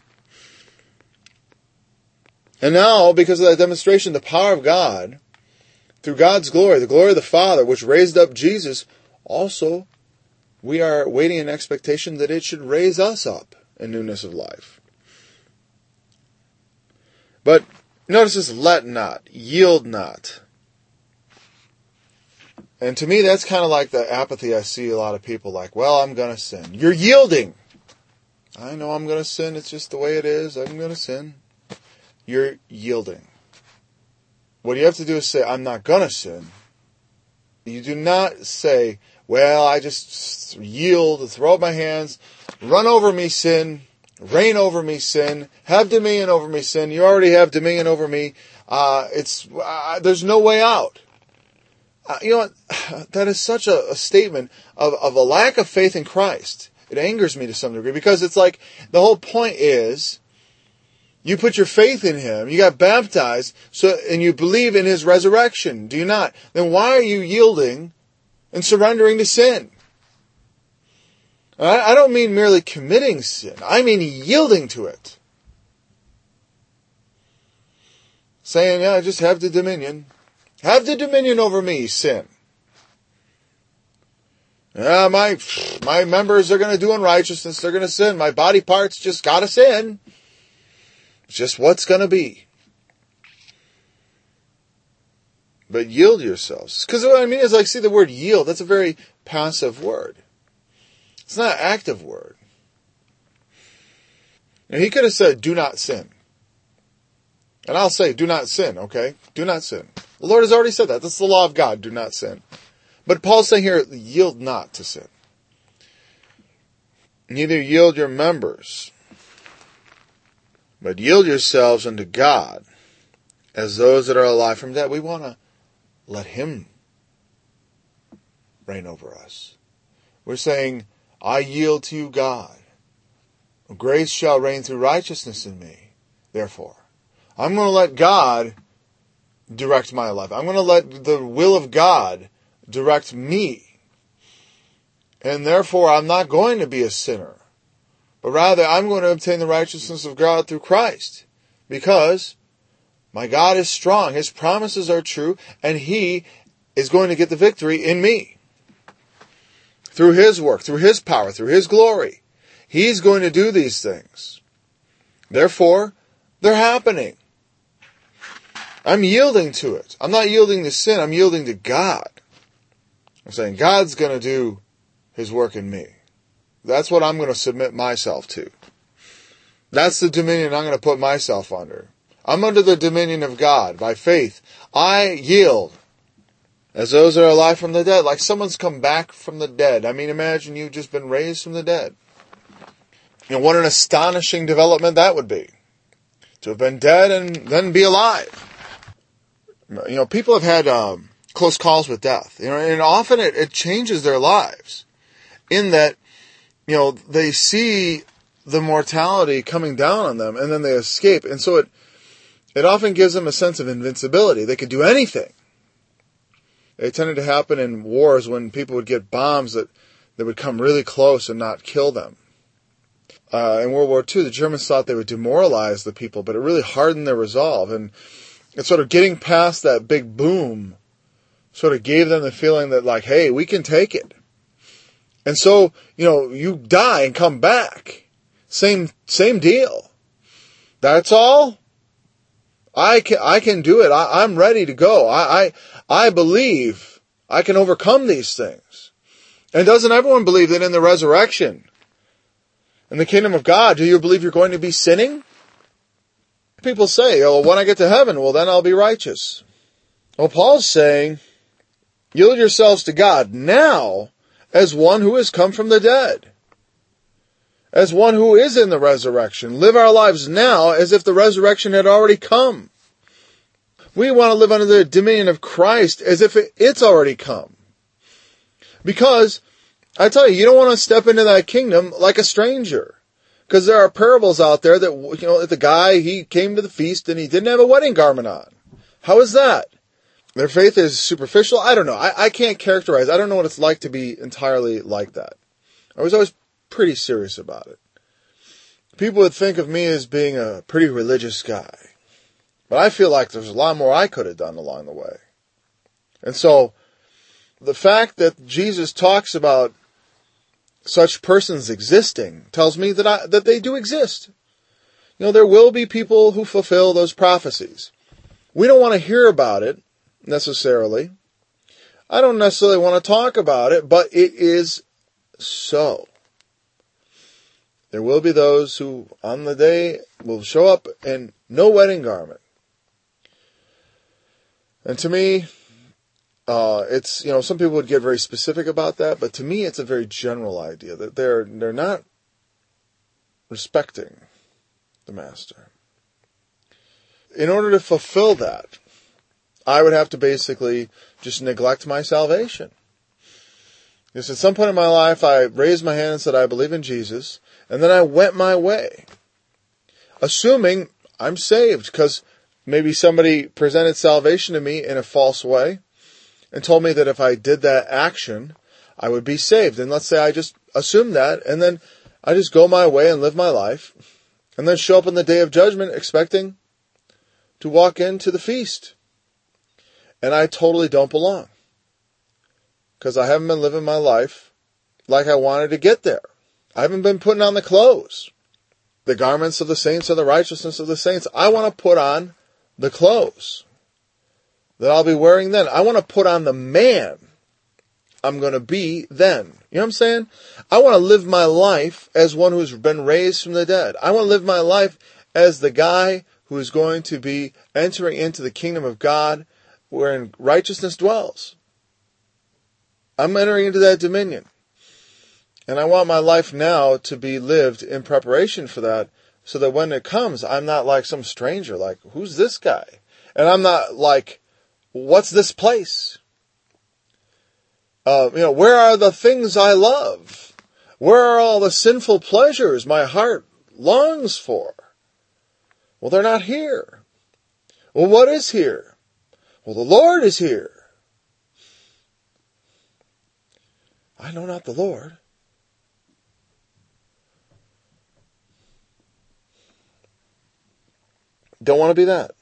And now, because of that demonstration, the power of God, through God's glory, the glory of the Father, which raised up Jesus, also we are waiting in expectation that it should raise us up in newness of life. But notice this, let not, yield not. And to me, that's kind of like the apathy I see a lot of people like, well, I'm going to sin. You're yielding. I know I'm going to sin. It's just the way it is. I'm going to sin. You're yielding. What you have to do is say, I'm not going to sin. You do not say, well, I just yield, throw up my hands, run over me, sin, reign over me, sin, have dominion over me, sin. You already have dominion over me. There's no way out. You know what? That is such a statement of a lack of faith in Christ. It angers me to some degree because it's like the whole point is you put your faith in Him, you got baptized, and you believe in His resurrection. Do you not? Then why are you yielding and surrendering to sin? I don't mean merely committing sin. I mean yielding to it. Saying, yeah, just have the dominion. Have the dominion over me, sin. Yeah, my members are going to do unrighteousness. They're going to sin. My body parts just got to sin. It's just what's going to be. But yield yourselves. Because what I mean is, like, see the word yield. That's a very passive word. It's not an active word. Now, he could have said, do not sin. And I'll say, do not sin, okay? Do not sin. The Lord has already said that. That's the law of God. Do not sin. But Paul's saying here, yield not to sin. Neither yield your members, but yield yourselves unto God as those that are alive from dead. We want to let Him reign over us. We're saying, I yield to you, God. Grace shall reign through righteousness in me. Therefore, I'm going to let God direct my life. I'm going to let the will of God direct me. And therefore, I'm not going to be a sinner. But rather, I'm going to obtain the righteousness of God through Christ. Because my God is strong. His promises are true. And He is going to get the victory in me. Through His work, through His power, through His glory. He's going to do these things. Therefore, they're happening. I'm yielding to it. I'm not yielding to sin. I'm yielding to God. I'm saying God's going to do His work in me. That's what I'm going to submit myself to. That's the dominion I'm going to put myself under. I'm under the dominion of God by faith. I yield as those that are alive from the dead. Like someone's come back from the dead. I mean, imagine you've just been raised from the dead. You know, what an astonishing development that would be. To have been dead and then be alive. You know, people have had close calls with death. You know, and often it changes their lives. In that, you know, they see the mortality coming down on them and then they escape. And so it often gives them a sense of invincibility. They could do anything. It tended to happen in wars when people would get bombs that would come really close and not kill them. In World War II, the Germans thought they would demoralize the people, but it really hardened their resolve. And it's sort of getting past that big boom sort of gave them the feeling that, like, hey, we can take it. And so, you know, you die and come back. Same deal. That's all. I can do it. I'm ready to go. I believe I can overcome these things. And doesn't everyone believe that in the resurrection, in the kingdom of God, do you believe you're going to be sinning? People say, oh, when I get to heaven, well, then I'll be righteous. Well, Paul's saying, yield yourselves to God now as one who has come from the dead, as one who is in the resurrection. Live our lives now as if the resurrection had already come. We want to live under the dominion of Christ as if it's already come. Because, I tell you, you don't want to step into that kingdom like a stranger. Because there are parables out there that, the guy, he came to the feast and he didn't have a wedding garment on. How is that? Their faith is superficial? I don't know. I can't characterize. I don't know what it's like to be entirely like that. I was always pretty serious about it. People would think of me as being a pretty religious guy. But I feel like there's a lot more I could have done along the way. And so, the fact that Jesus talks about such persons existing tells me that they do exist. There will be people who fulfill those prophecies. We don't want to hear about it, necessarily. I don't necessarily want to talk about it, but it is so. There will be those who, on the day, will show up in no wedding garment. And to me, it's, some people would get very specific about that, but to me it's a very general idea that they're not respecting the Master. In order to fulfill that, I would have to basically just neglect my salvation. Because at some point in my life, I raised my hand and said, I believe in Jesus, and then I went my way, assuming I'm saved, because maybe somebody presented salvation to me in a false way, and told me that if I did that action, I would be saved. And let's say I just assumed that, and then I just go my way and live my life, and then show up on the day of judgment expecting to walk into the feast. And I totally don't belong. Because I haven't been living my life like I wanted to get there. I haven't been putting on the clothes. The garments of the saints are the righteousness of the saints. I want to put on the clothes that I'll be wearing then. I want to put on the man I'm going to be then. You know what I'm saying? I want to live my life as one who's been raised from the dead. I want to live my life as the guy who is going to be entering into the kingdom of God wherein righteousness dwells. I'm entering into that dominion. And I want my life now to be lived in preparation for that, so that when it comes, I'm not like some stranger, like, who's this guy? And I'm not like, what's this place? Where are the things I love? Where are all the sinful pleasures my heart longs for? Well, they're not here. Well, what is here? Well, the Lord is here. I know not the Lord. Don't want to be that.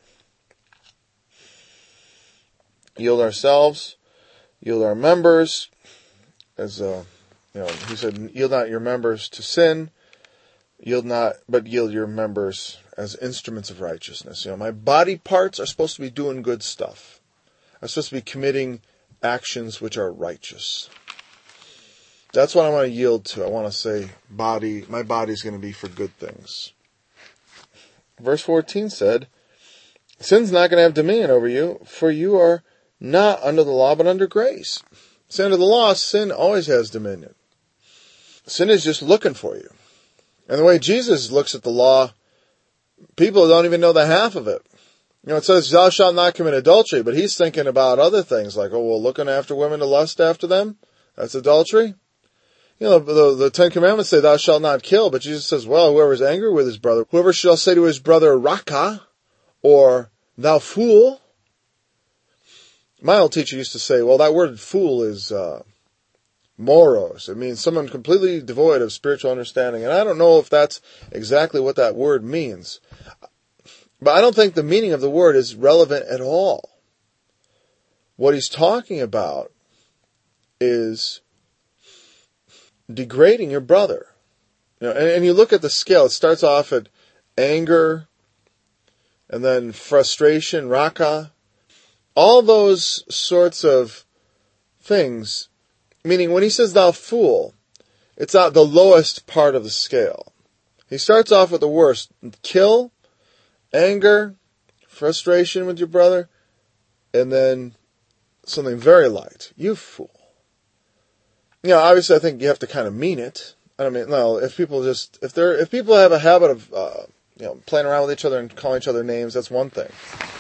Yield ourselves, yield our members, as he said, yield not your members to sin, but yield your members as instruments of righteousness. My body parts are supposed to be doing good stuff. I'm supposed to be committing actions which are righteous. That's what I want to yield to. I want to say, my body's going to be for good things. Verse 14 said, sin's not going to have dominion over you, for you are not under the law, but under grace. So under the law, sin always has dominion. Sin is just looking for you. And the way Jesus looks at the law, people don't even know the half of it. It says, thou shalt not commit adultery, but he's thinking about other things, like, looking after women to lust after them, that's adultery. The Ten Commandments say, thou shalt not kill, but Jesus says, whoever is angry with his brother, whoever shall say to his brother, Raka, or thou fool. My old teacher used to say, that word fool is moros. It means someone completely devoid of spiritual understanding. And I don't know if that's exactly what that word means. But I don't think the meaning of the word is relevant at all. What he's talking about is degrading your brother. And you look at the scale, it starts off at anger, and then frustration, raka. All those sorts of things, meaning when he says thou fool, it's at the lowest part of the scale. He starts off with the worst: kill, anger, frustration with your brother, and then something very light. You fool. Obviously I think you have to kind of mean it. I mean, no, if people have a habit of, playing around with each other and calling each other names, that's one thing.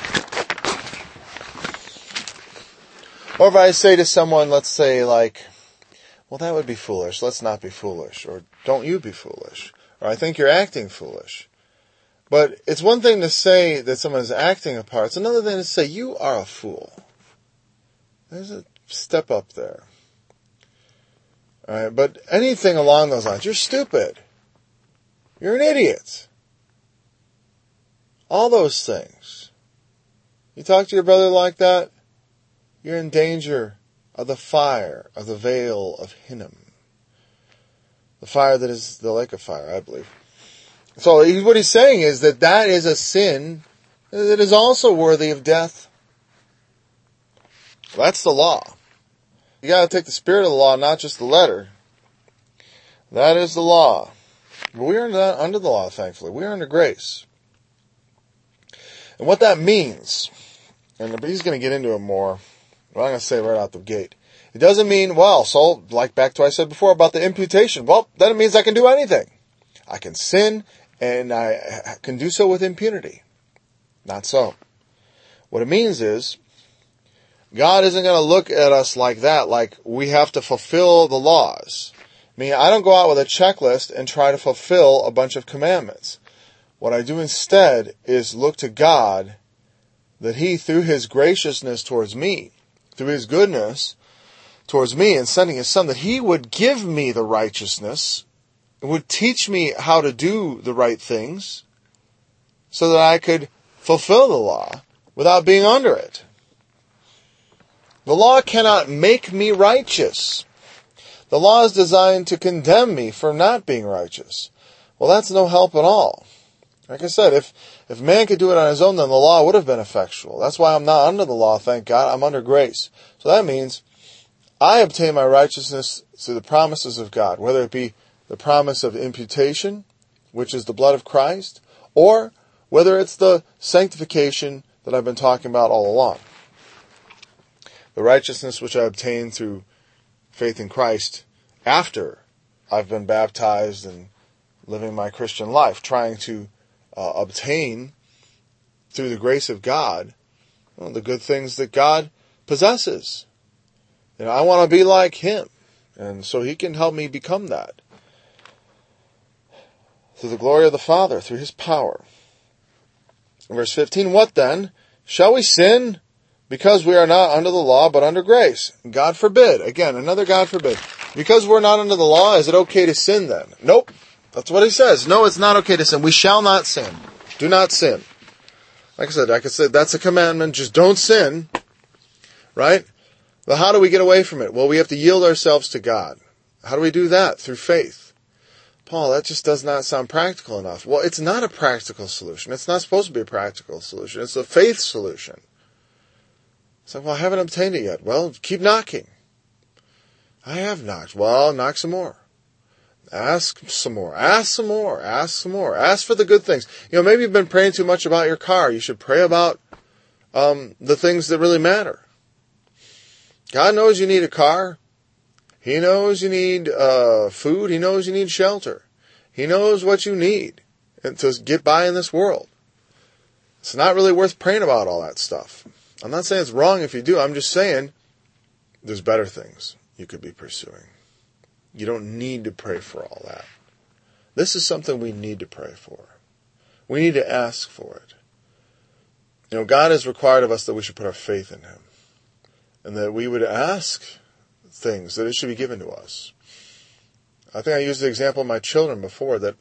Or if I say to someone, let's say like, well, that would be foolish. Let's not be foolish. Or don't you be foolish. Or I think you're acting foolish. But it's one thing to say that someone is acting a part. It's another thing to say, you are a fool. There's a step up there. All right, but anything along those lines, you're stupid. You're an idiot. All those things. You talk to your brother like that, you're in danger of the fire of the Vale of Hinnom. The fire that is the lake of fire, I believe. So what he's saying is that is a sin that is also worthy of death. That's the law. You got to take the spirit of the law, not just the letter. That is the law. But we are not under the law, thankfully. We are under grace. And what that means, and he's going to get into it more, but I'm going to say right out the gate. It doesn't mean, so like back to what I said before about the imputation. Well, then it means I can do anything. I can sin, and I can do so with impunity. Not so. What it means is, God isn't going to look at us like that, like we have to fulfill the laws. I mean, I don't go out with a checklist and try to fulfill a bunch of commandments. What I do instead is look to God that He, through His graciousness towards me, through His goodness towards me in sending His Son, that He would give me the righteousness, would teach me how to do the right things so that I could fulfill the law without being under it. The law cannot make me righteous. The law is designed to condemn me for not being righteous. Well, that's no help at all. Like I said, if man could do it on his own, then the law would have been effectual. That's why I'm not under the law, thank God. I'm under grace. So that means I obtain my righteousness through the promises of God, whether it be the promise of imputation, which is the blood of Christ, or whether it's the sanctification that I've been talking about all along. The righteousness which I obtain through faith in Christ after I've been baptized and living my Christian life, trying to obtain through the grace of God the good things that God possesses. I want to be like Him, and so He can help me become that through the glory of the Father, through His power. Verse 15, what then? Shall we sin because we are not under the law but under grace? God forbid. Again, another God forbid. Because we're not under the law, is it okay to sin then? Nope. That's what he says. No, it's not okay to sin. We shall not sin. Do not sin. Like I said, that's a commandment. Just don't sin. Right? But how do we get away from it? Well, we have to yield ourselves to God. How do we do that? Through faith. Paul, that just does not sound practical enough. Well, it's not a practical solution. It's not supposed to be a practical solution. It's a faith solution. It's like, well, I haven't obtained it yet. Well, keep knocking. I have knocked. Well, knock some more. Ask some more. Ask some more. Ask some more. Ask for the good things. Maybe you've been praying too much about your car. You should pray about the things that really matter. God knows you need a car. He knows you need food. He knows you need shelter. He knows what you need to get by in this world. It's not really worth praying about all that stuff. I'm not saying it's wrong if you do. I'm just saying there's better things you could be pursuing. You don't need to pray for all that. This is something we need to pray for. We need to ask for it. God has required of us that we should put our faith in Him. And that we would ask things, that it should be given to us. I think I used the example of my children before that,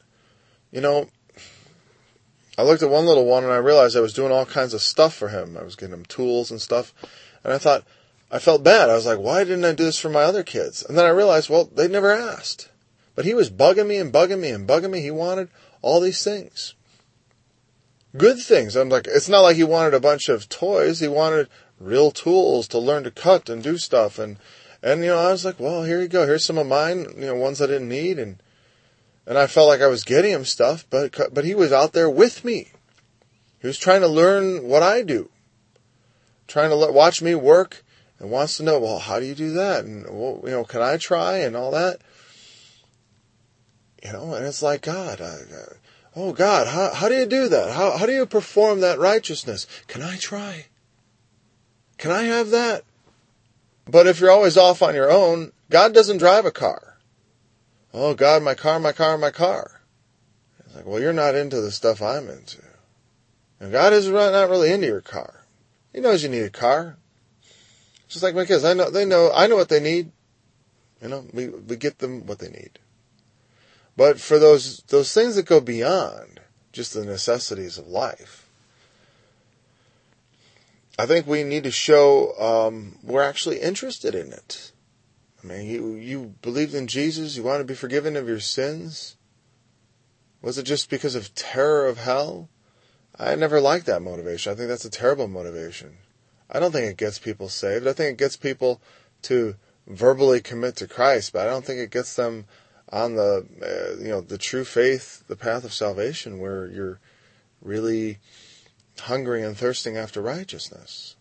I looked at one little one and I realized I was doing all kinds of stuff for him. I was getting him tools and stuff. And I felt bad. I was like, why didn't I do this for my other kids? And then I realized, well, they never asked. But he was bugging me and bugging me and bugging me. He wanted all these things. Good things. I'm like, it's not like he wanted a bunch of toys. He wanted real tools to learn to cut and do stuff. And I was like, well, here you go. Here's some of mine, ones I didn't need. And I felt like I was getting him stuff, but he was out there with me. He was trying to learn what I do. Trying to watch me work and wants to know, well, how do you do that? And, well, can I try and all that? And it's like, God, oh God, how do you do that? How do you perform that righteousness? Can I try? Can I have that? But if you're always off on your own, God doesn't drive a car. Oh God, my car. It's like, well, you're not into the stuff I'm into. And God is not really into your car. He knows you need a car. Just like my kids, I know what they need. We get them what they need. But for those things that go beyond just the necessities of life, I think we need to show we're actually interested in it. I mean, you believed in Jesus, you want to be forgiven of your sins. Was it just because of terror of hell? I never liked that motivation. I think that's a terrible motivation. I don't think it gets people saved. I think it gets people to verbally commit to Christ, but I don't think it gets them on the true faith, the path of salvation, where you're really hungering and thirsting after righteousness.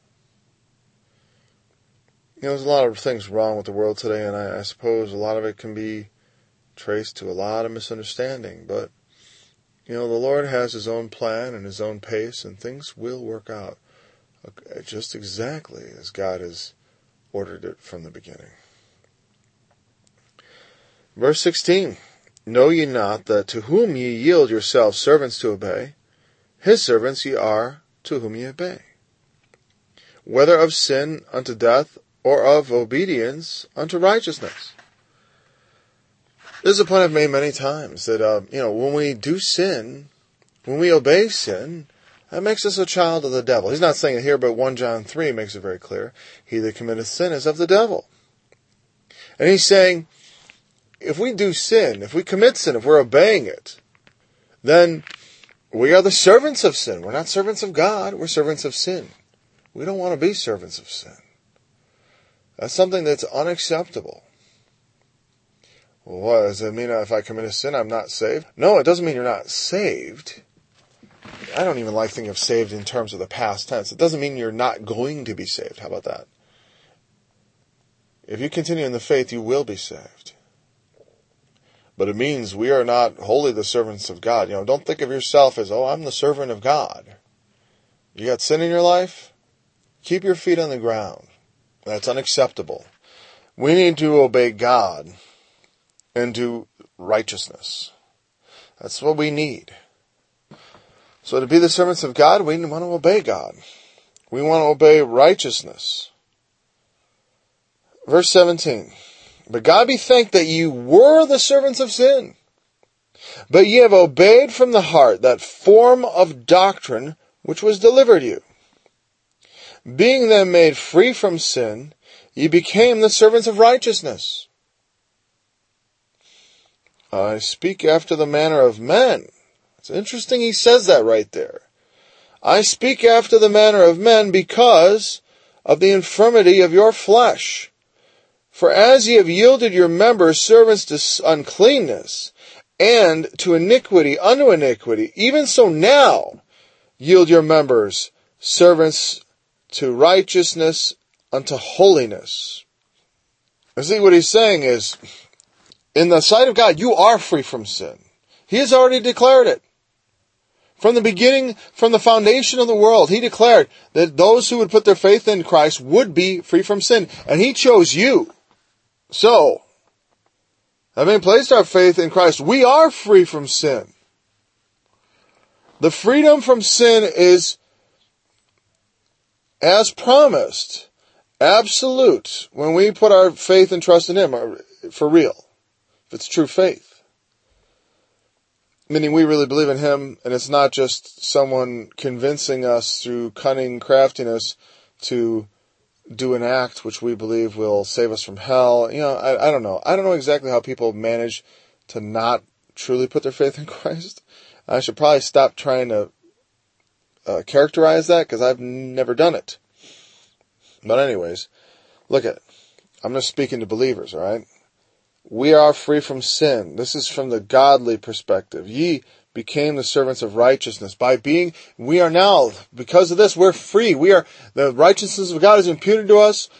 There's a lot of things wrong with the world today, and I suppose a lot of it can be traced to a lot of misunderstanding, but the Lord has His own plan and His own pace, and things will work out just exactly as God has ordered it from the beginning. Verse 16, know ye not that to whom ye yield yourselves servants to obey, His servants ye are to whom ye obey, whether of sin unto death, or of obedience unto righteousness. This is a point I've made many times, that, when we do sin, when we obey sin, that makes us a child of the devil. He's not saying it here, but 1 John 3 makes it very clear. He that committeth sin is of the devil. And he's saying, if we do sin, if we commit sin, if we're obeying it, then we are the servants of sin. We're not servants of God, we're servants of sin. We don't want to be servants of sin. That's something that's unacceptable. Well, what does it mean? If I commit a sin, I'm not saved? No, it doesn't mean you're not saved. I don't even like thinking of saved in terms of the past tense. It doesn't mean you're not going to be saved. How about that? If you continue in the faith, you will be saved. But it means we are not wholly the servants of God. Don't think of yourself as, I'm the servant of God. You got sin in your life? Keep your feet on the ground. That's unacceptable. We need to obey God and do righteousness. That's what we need. So to be the servants of God, we want to obey God. We want to obey righteousness. Verse 17. But God be thanked that ye were the servants of sin, but ye have obeyed from the heart that form of doctrine which was delivered you. Being then made free from sin, ye became the servants of righteousness. I speak after the manner of men. It's interesting he says that right there. I speak after the manner of men because of the infirmity of your flesh. For as ye have yielded your members servants to uncleanness, and to iniquity unto iniquity, even so now yield your members servants to righteousness unto holiness. You see, what he's saying is, in the sight of God, you are free from sin. He has already declared it. From the beginning, from the foundation of the world, He declared that those who would put their faith in Christ would be free from sin. And He chose you. So, having placed our faith in Christ, we are free from sin. The freedom from sin is, as promised, absolute when we put our faith and trust in Him, for real, if it's true faith. Meaning we really believe in Him, and it's not just someone convincing us through cunning craftiness to do an act which we believe will save us from hell. I don't know. I don't know exactly how people manage to not truly put their faith in Christ. I should probably stop trying to characterize that, because I've never done it. But anyways, look at it. I'm just speaking to believers, all right? We are free from sin. This is from the godly perspective. Ye became the servants of righteousness. We are now, because of this, we're free. The righteousness of God is imputed to us.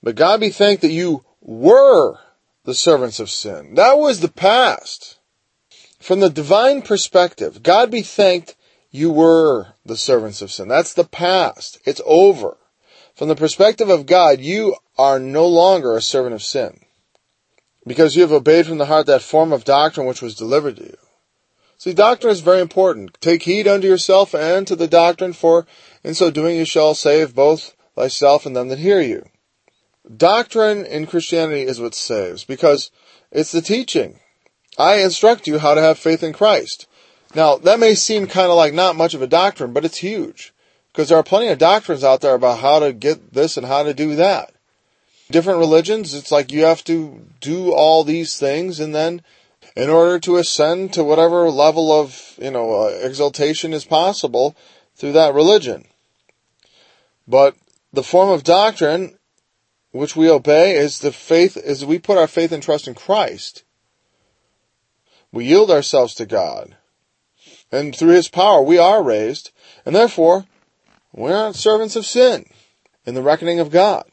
But God be thanked that you were the servants of sin. That was the past. From the divine perspective, God be thanked you were the servants of sin. That's the past. It's over. From the perspective of God, you are no longer a servant of sin, because you have obeyed from the heart that form of doctrine which was delivered to you. See, doctrine is very important. Take heed unto yourself and to the doctrine, for in so doing you shall save both thyself and them that hear you. Doctrine in Christianity is what saves, because it's the teaching. I instruct you how to have faith in Christ. Now, that may seem kind of like not much of a doctrine, but it's huge, because there are plenty of doctrines out there about how to get this and how to do that. Different religions, it's like you have to do all these things, and then in order to ascend to whatever level of, exaltation is possible through that religion. But the form of doctrine which we obey is the faith, is we put our faith and trust in Christ. We yield ourselves to God. And through His power we are raised, and therefore we aren't servants of sin in the reckoning of God.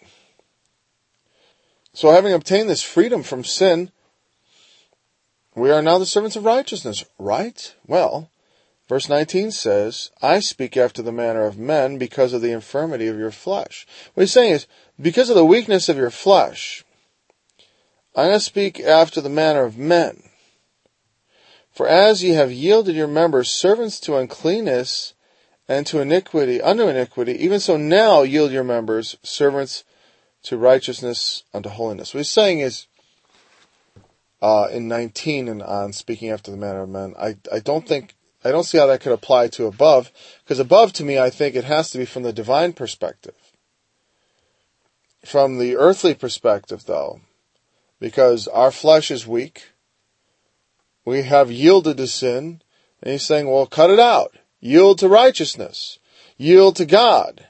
So having obtained this freedom from sin, we are now the servants of righteousness, right? Well, verse 19 says, I speak after the manner of men because of the infirmity of your flesh. What he's saying is, because of the weakness of your flesh, I'm going to speak after the manner of men. For as ye have yielded your members servants to uncleanness and to iniquity, unto iniquity, even so now yield your members servants to righteousness unto holiness. What he's saying is, in 19 and on, speaking after the manner of men, I don't see how that could apply to above, because above, to me, I think it has to be from the divine perspective. From the earthly perspective, though, because our flesh is weak, we have yielded to sin, and he's saying, well, cut it out. Yield to righteousness. Yield to God.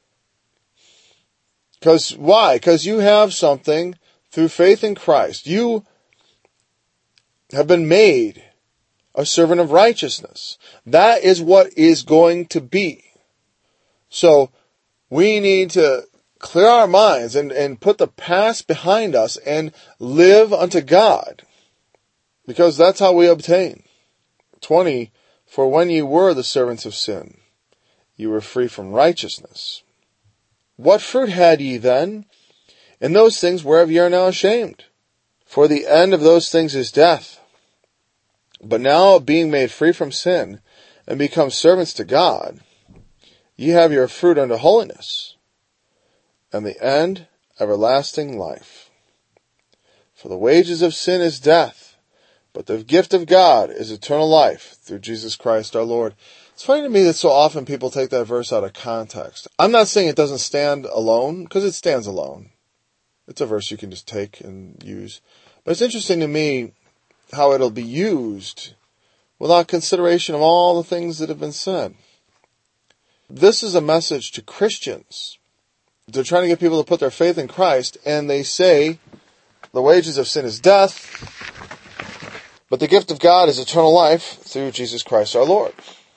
Because why? Because you have something through faith in Christ. You have been made a servant of righteousness. That is what is going to be. So we need to clear our minds and put the past behind us and live unto God, because that's how we obtain. 20, for when ye were the servants of sin, ye were free from righteousness. What fruit had ye then in those things whereof ye are now ashamed? For the end of those things is death. But now, being made free from sin, and become servants to God, ye have your fruit unto holiness, and the end everlasting life. For the wages of sin is death, but the gift of God is eternal life through Jesus Christ our Lord. It's funny to me that so often people take that verse out of context. I'm not saying it doesn't stand alone, because it stands alone. It's a verse you can just take and use. But it's interesting to me how it'll be used without consideration of all the things that have been said. This is a message to Christians. They're trying to get people to put their faith in Christ, and they say the wages of sin is death, but the gift of God is eternal life through Jesus Christ our Lord.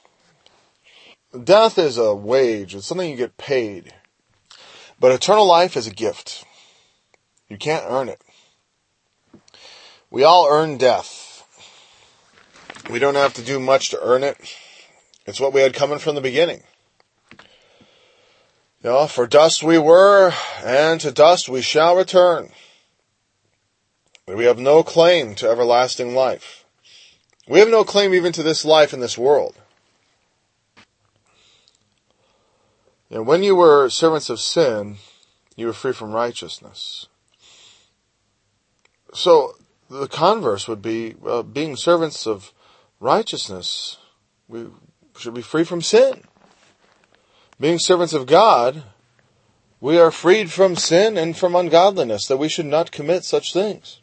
Death is a wage. It's something you get paid. But eternal life is a gift. You can't earn it. We all earn death. We don't have to do much to earn it. It's what we had coming from the beginning. For dust we were, and to dust we shall return. We have no claim to everlasting life. We have no claim even to this life in this world. And when you were servants of sin, you were free from righteousness. So the converse would be, being servants of righteousness, we should be free from sin. Being servants of God, we are freed from sin and from ungodliness, that we should not commit such things.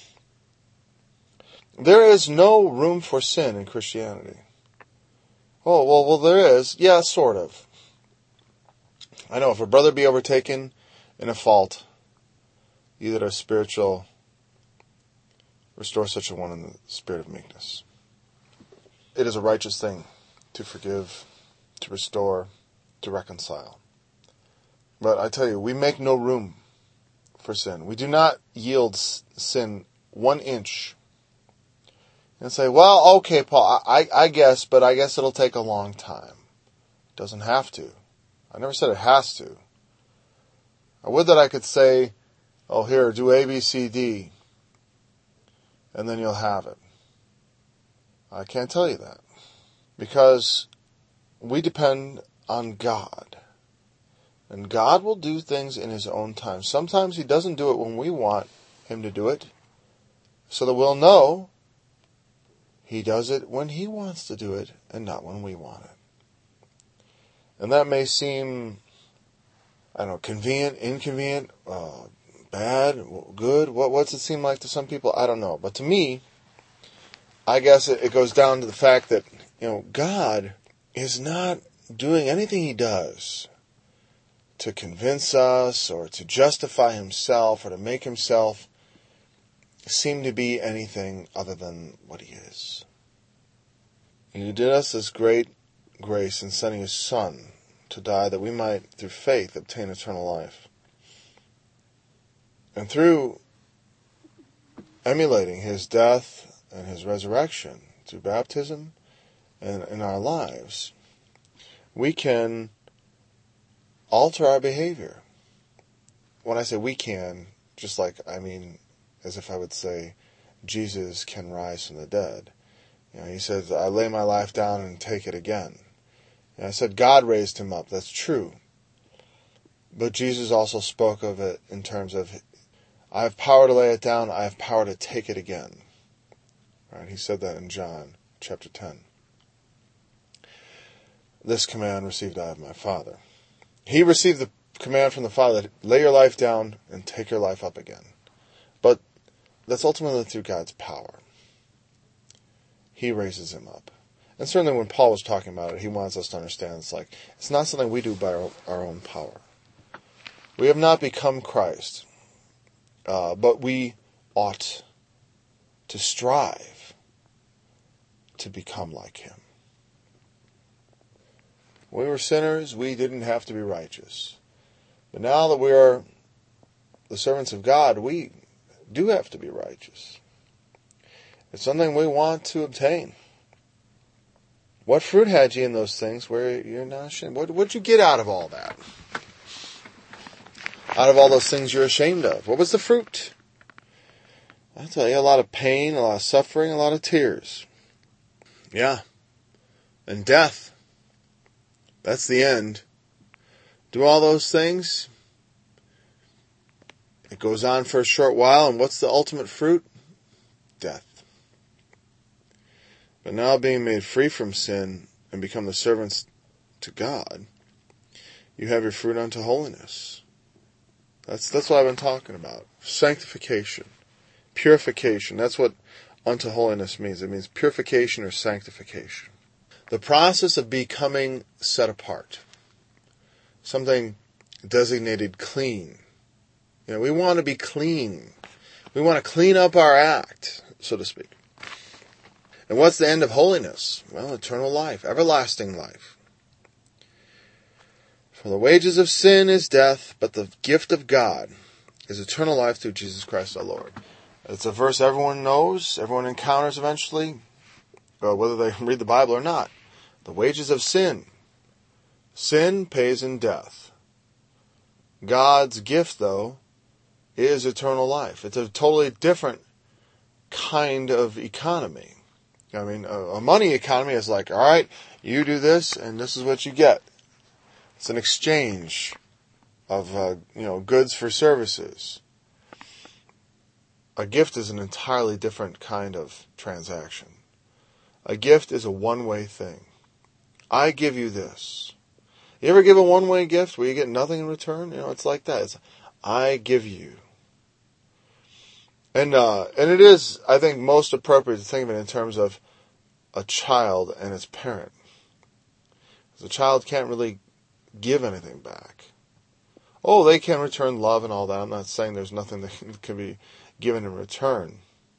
There is no room for sin in Christianity. Oh, well, there is. Yeah, sort of. I know, if a brother be overtaken in a fault, ye that are spiritual, restore such a one in the spirit of meekness. It is a righteous thing to forgive, to restore, to reconcile. But I tell you, we make no room for sin. We do not yield sin 1 inch and say, well, okay, Paul, I guess, but I guess it'll take a long time. It doesn't have to. I never said it has to. I would that I could say, oh, here, do A, B, C, D, and then you'll have it. I can't tell you that. Because we depend on God. And God will do things in His own time. Sometimes He doesn't do it when we want Him to do it, so that we'll know He does it when He wants to do it and not when we want it. And that may seem, I don't know, convenient, inconvenient, bad, good. What's it seem like to some people? I don't know. But to me, I guess it goes down to the fact that, God is not doing anything He does to convince us or to justify Himself or to make Himself seem to be anything other than what He is. He did us this great grace in sending His Son to die that we might, through faith, obtain eternal life. And through emulating His death and His resurrection through baptism and in our lives, we can alter our behavior. When I say we can, just like, as if I would say, Jesus can rise from the dead. He says, I lay my life down and take it again. And I said God raised Him up. That's true. But Jesus also spoke of it in terms of, I have power to lay it down, I have power to take it again. Right? He said that in John chapter 10. This command received I of my Father. He received the command from the Father, lay your life down and take your life up again. But that's ultimately through God's power. He raises Him up. And certainly when Paul was talking about it, he wants us to understand it's not something we do by our own power. We have not become Christ, but we ought to strive to become like Him. When we were sinners, we didn't have to be righteous. But now that we are the servants of God, we do have to be righteous. It's something we want to obtain. What fruit had ye in those things where you're not ashamed? What'd you get out of all that? Out of all those things you're ashamed of? What was the fruit? I'll tell you, a lot of pain, a lot of suffering, a lot of tears. Yeah. And death. That's the end. Do all those things. It goes on for a short while, and what's the ultimate fruit? Death. But now being made free from sin and become the servants to God, you have your fruit unto holiness. That's what I've been talking about. Sanctification. Purification. That's what unto holiness means. It means purification or sanctification. The process of becoming set apart. Something designated clean. We want to be clean. We want to clean up our act, so to speak. And what's the end of holiness? Well, eternal life, everlasting life. For the wages of sin is death, but the gift of God is eternal life through Jesus Christ our Lord. It's a verse everyone knows, everyone encounters eventually, whether they read the Bible or not. The wages of sin. Sin pays in death. God's gift, though, is eternal life. It's a totally different kind of economy. A money economy is like, all right, you do this, and this is what you get. It's an exchange of, goods for services. A gift is an entirely different kind of transaction. A gift is a one-way thing. I give you this. You ever give a one-way gift where you get nothing in return? It's like that. It's, I give you. And it is, I think, most appropriate to think of it in terms of a child and its parent. Because a child can't really give anything back. Oh, they can return love and all that. I'm not saying there's nothing that can be given in return.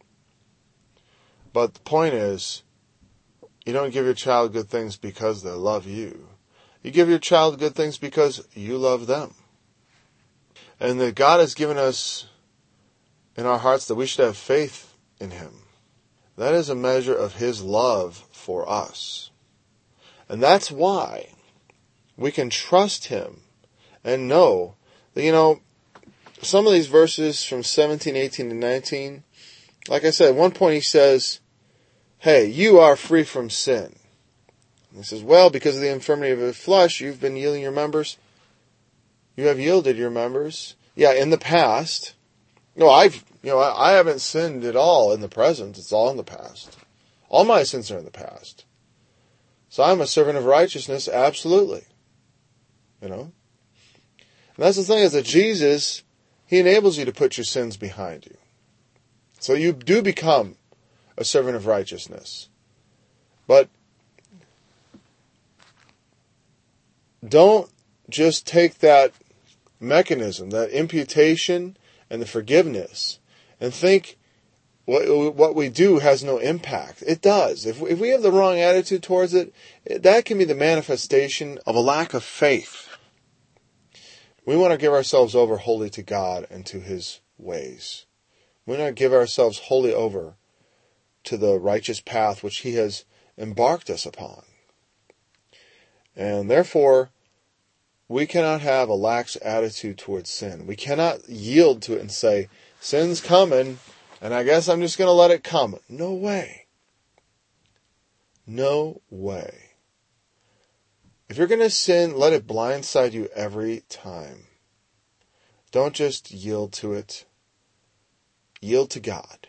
But the point is, you don't give your child good things because they love you. You give your child good things because you love them. and that God has given us in our hearts that we should have faith in Him. That is a measure of His love for us. And that's why we can trust Him and know that, some of these verses from 17, 18, and 19, like I said, at one point he says, hey, you are free from sin. And he says, well, because of the infirmity of the flesh, you've been yielding your members. You have yielded your members. Yeah, in the past. No, I haven't sinned at all in the present. It's all in the past. All my sins are in the past. So I'm a servant of righteousness, absolutely. And that's the thing, is that Jesus, He enables you to put your sins behind you. So you do become a servant of righteousness. But don't just take that mechanism, that imputation and the forgiveness, and think what we do has no impact. It does. If we have the wrong attitude towards it, that can be the manifestation of a lack of faith. We want to give ourselves over wholly to God and to His ways. We want to give ourselves wholly over to the righteous path which He has embarked us upon. And therefore, we cannot have a lax attitude towards sin. We cannot yield to it and say, sin's coming, and I guess I'm just going to let it come. No way. No way. If you're going to sin, let it blindside you every time. Don't just yield to it. Yield to God.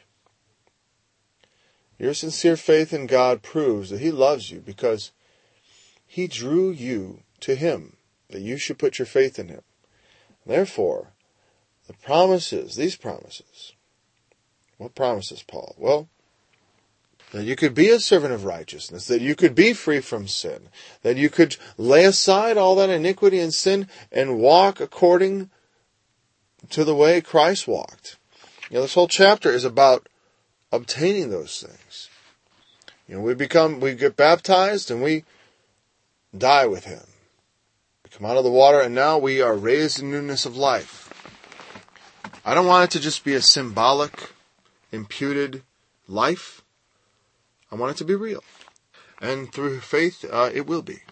Your sincere faith in God proves that He loves you because He drew you to Him, that you should put your faith in Him. Therefore, these promises. What promises, Paul? Well, that you could be a servant of righteousness, that you could be free from sin, that you could lay aside all that iniquity and sin and walk according to the way Christ walked. This whole chapter is about obtaining those things. We get baptized and we die with Him. We come out of the water and now we are raised in newness of life. I don't want it to just be a symbolic, imputed life. I want it to be real. And through faith, it will be.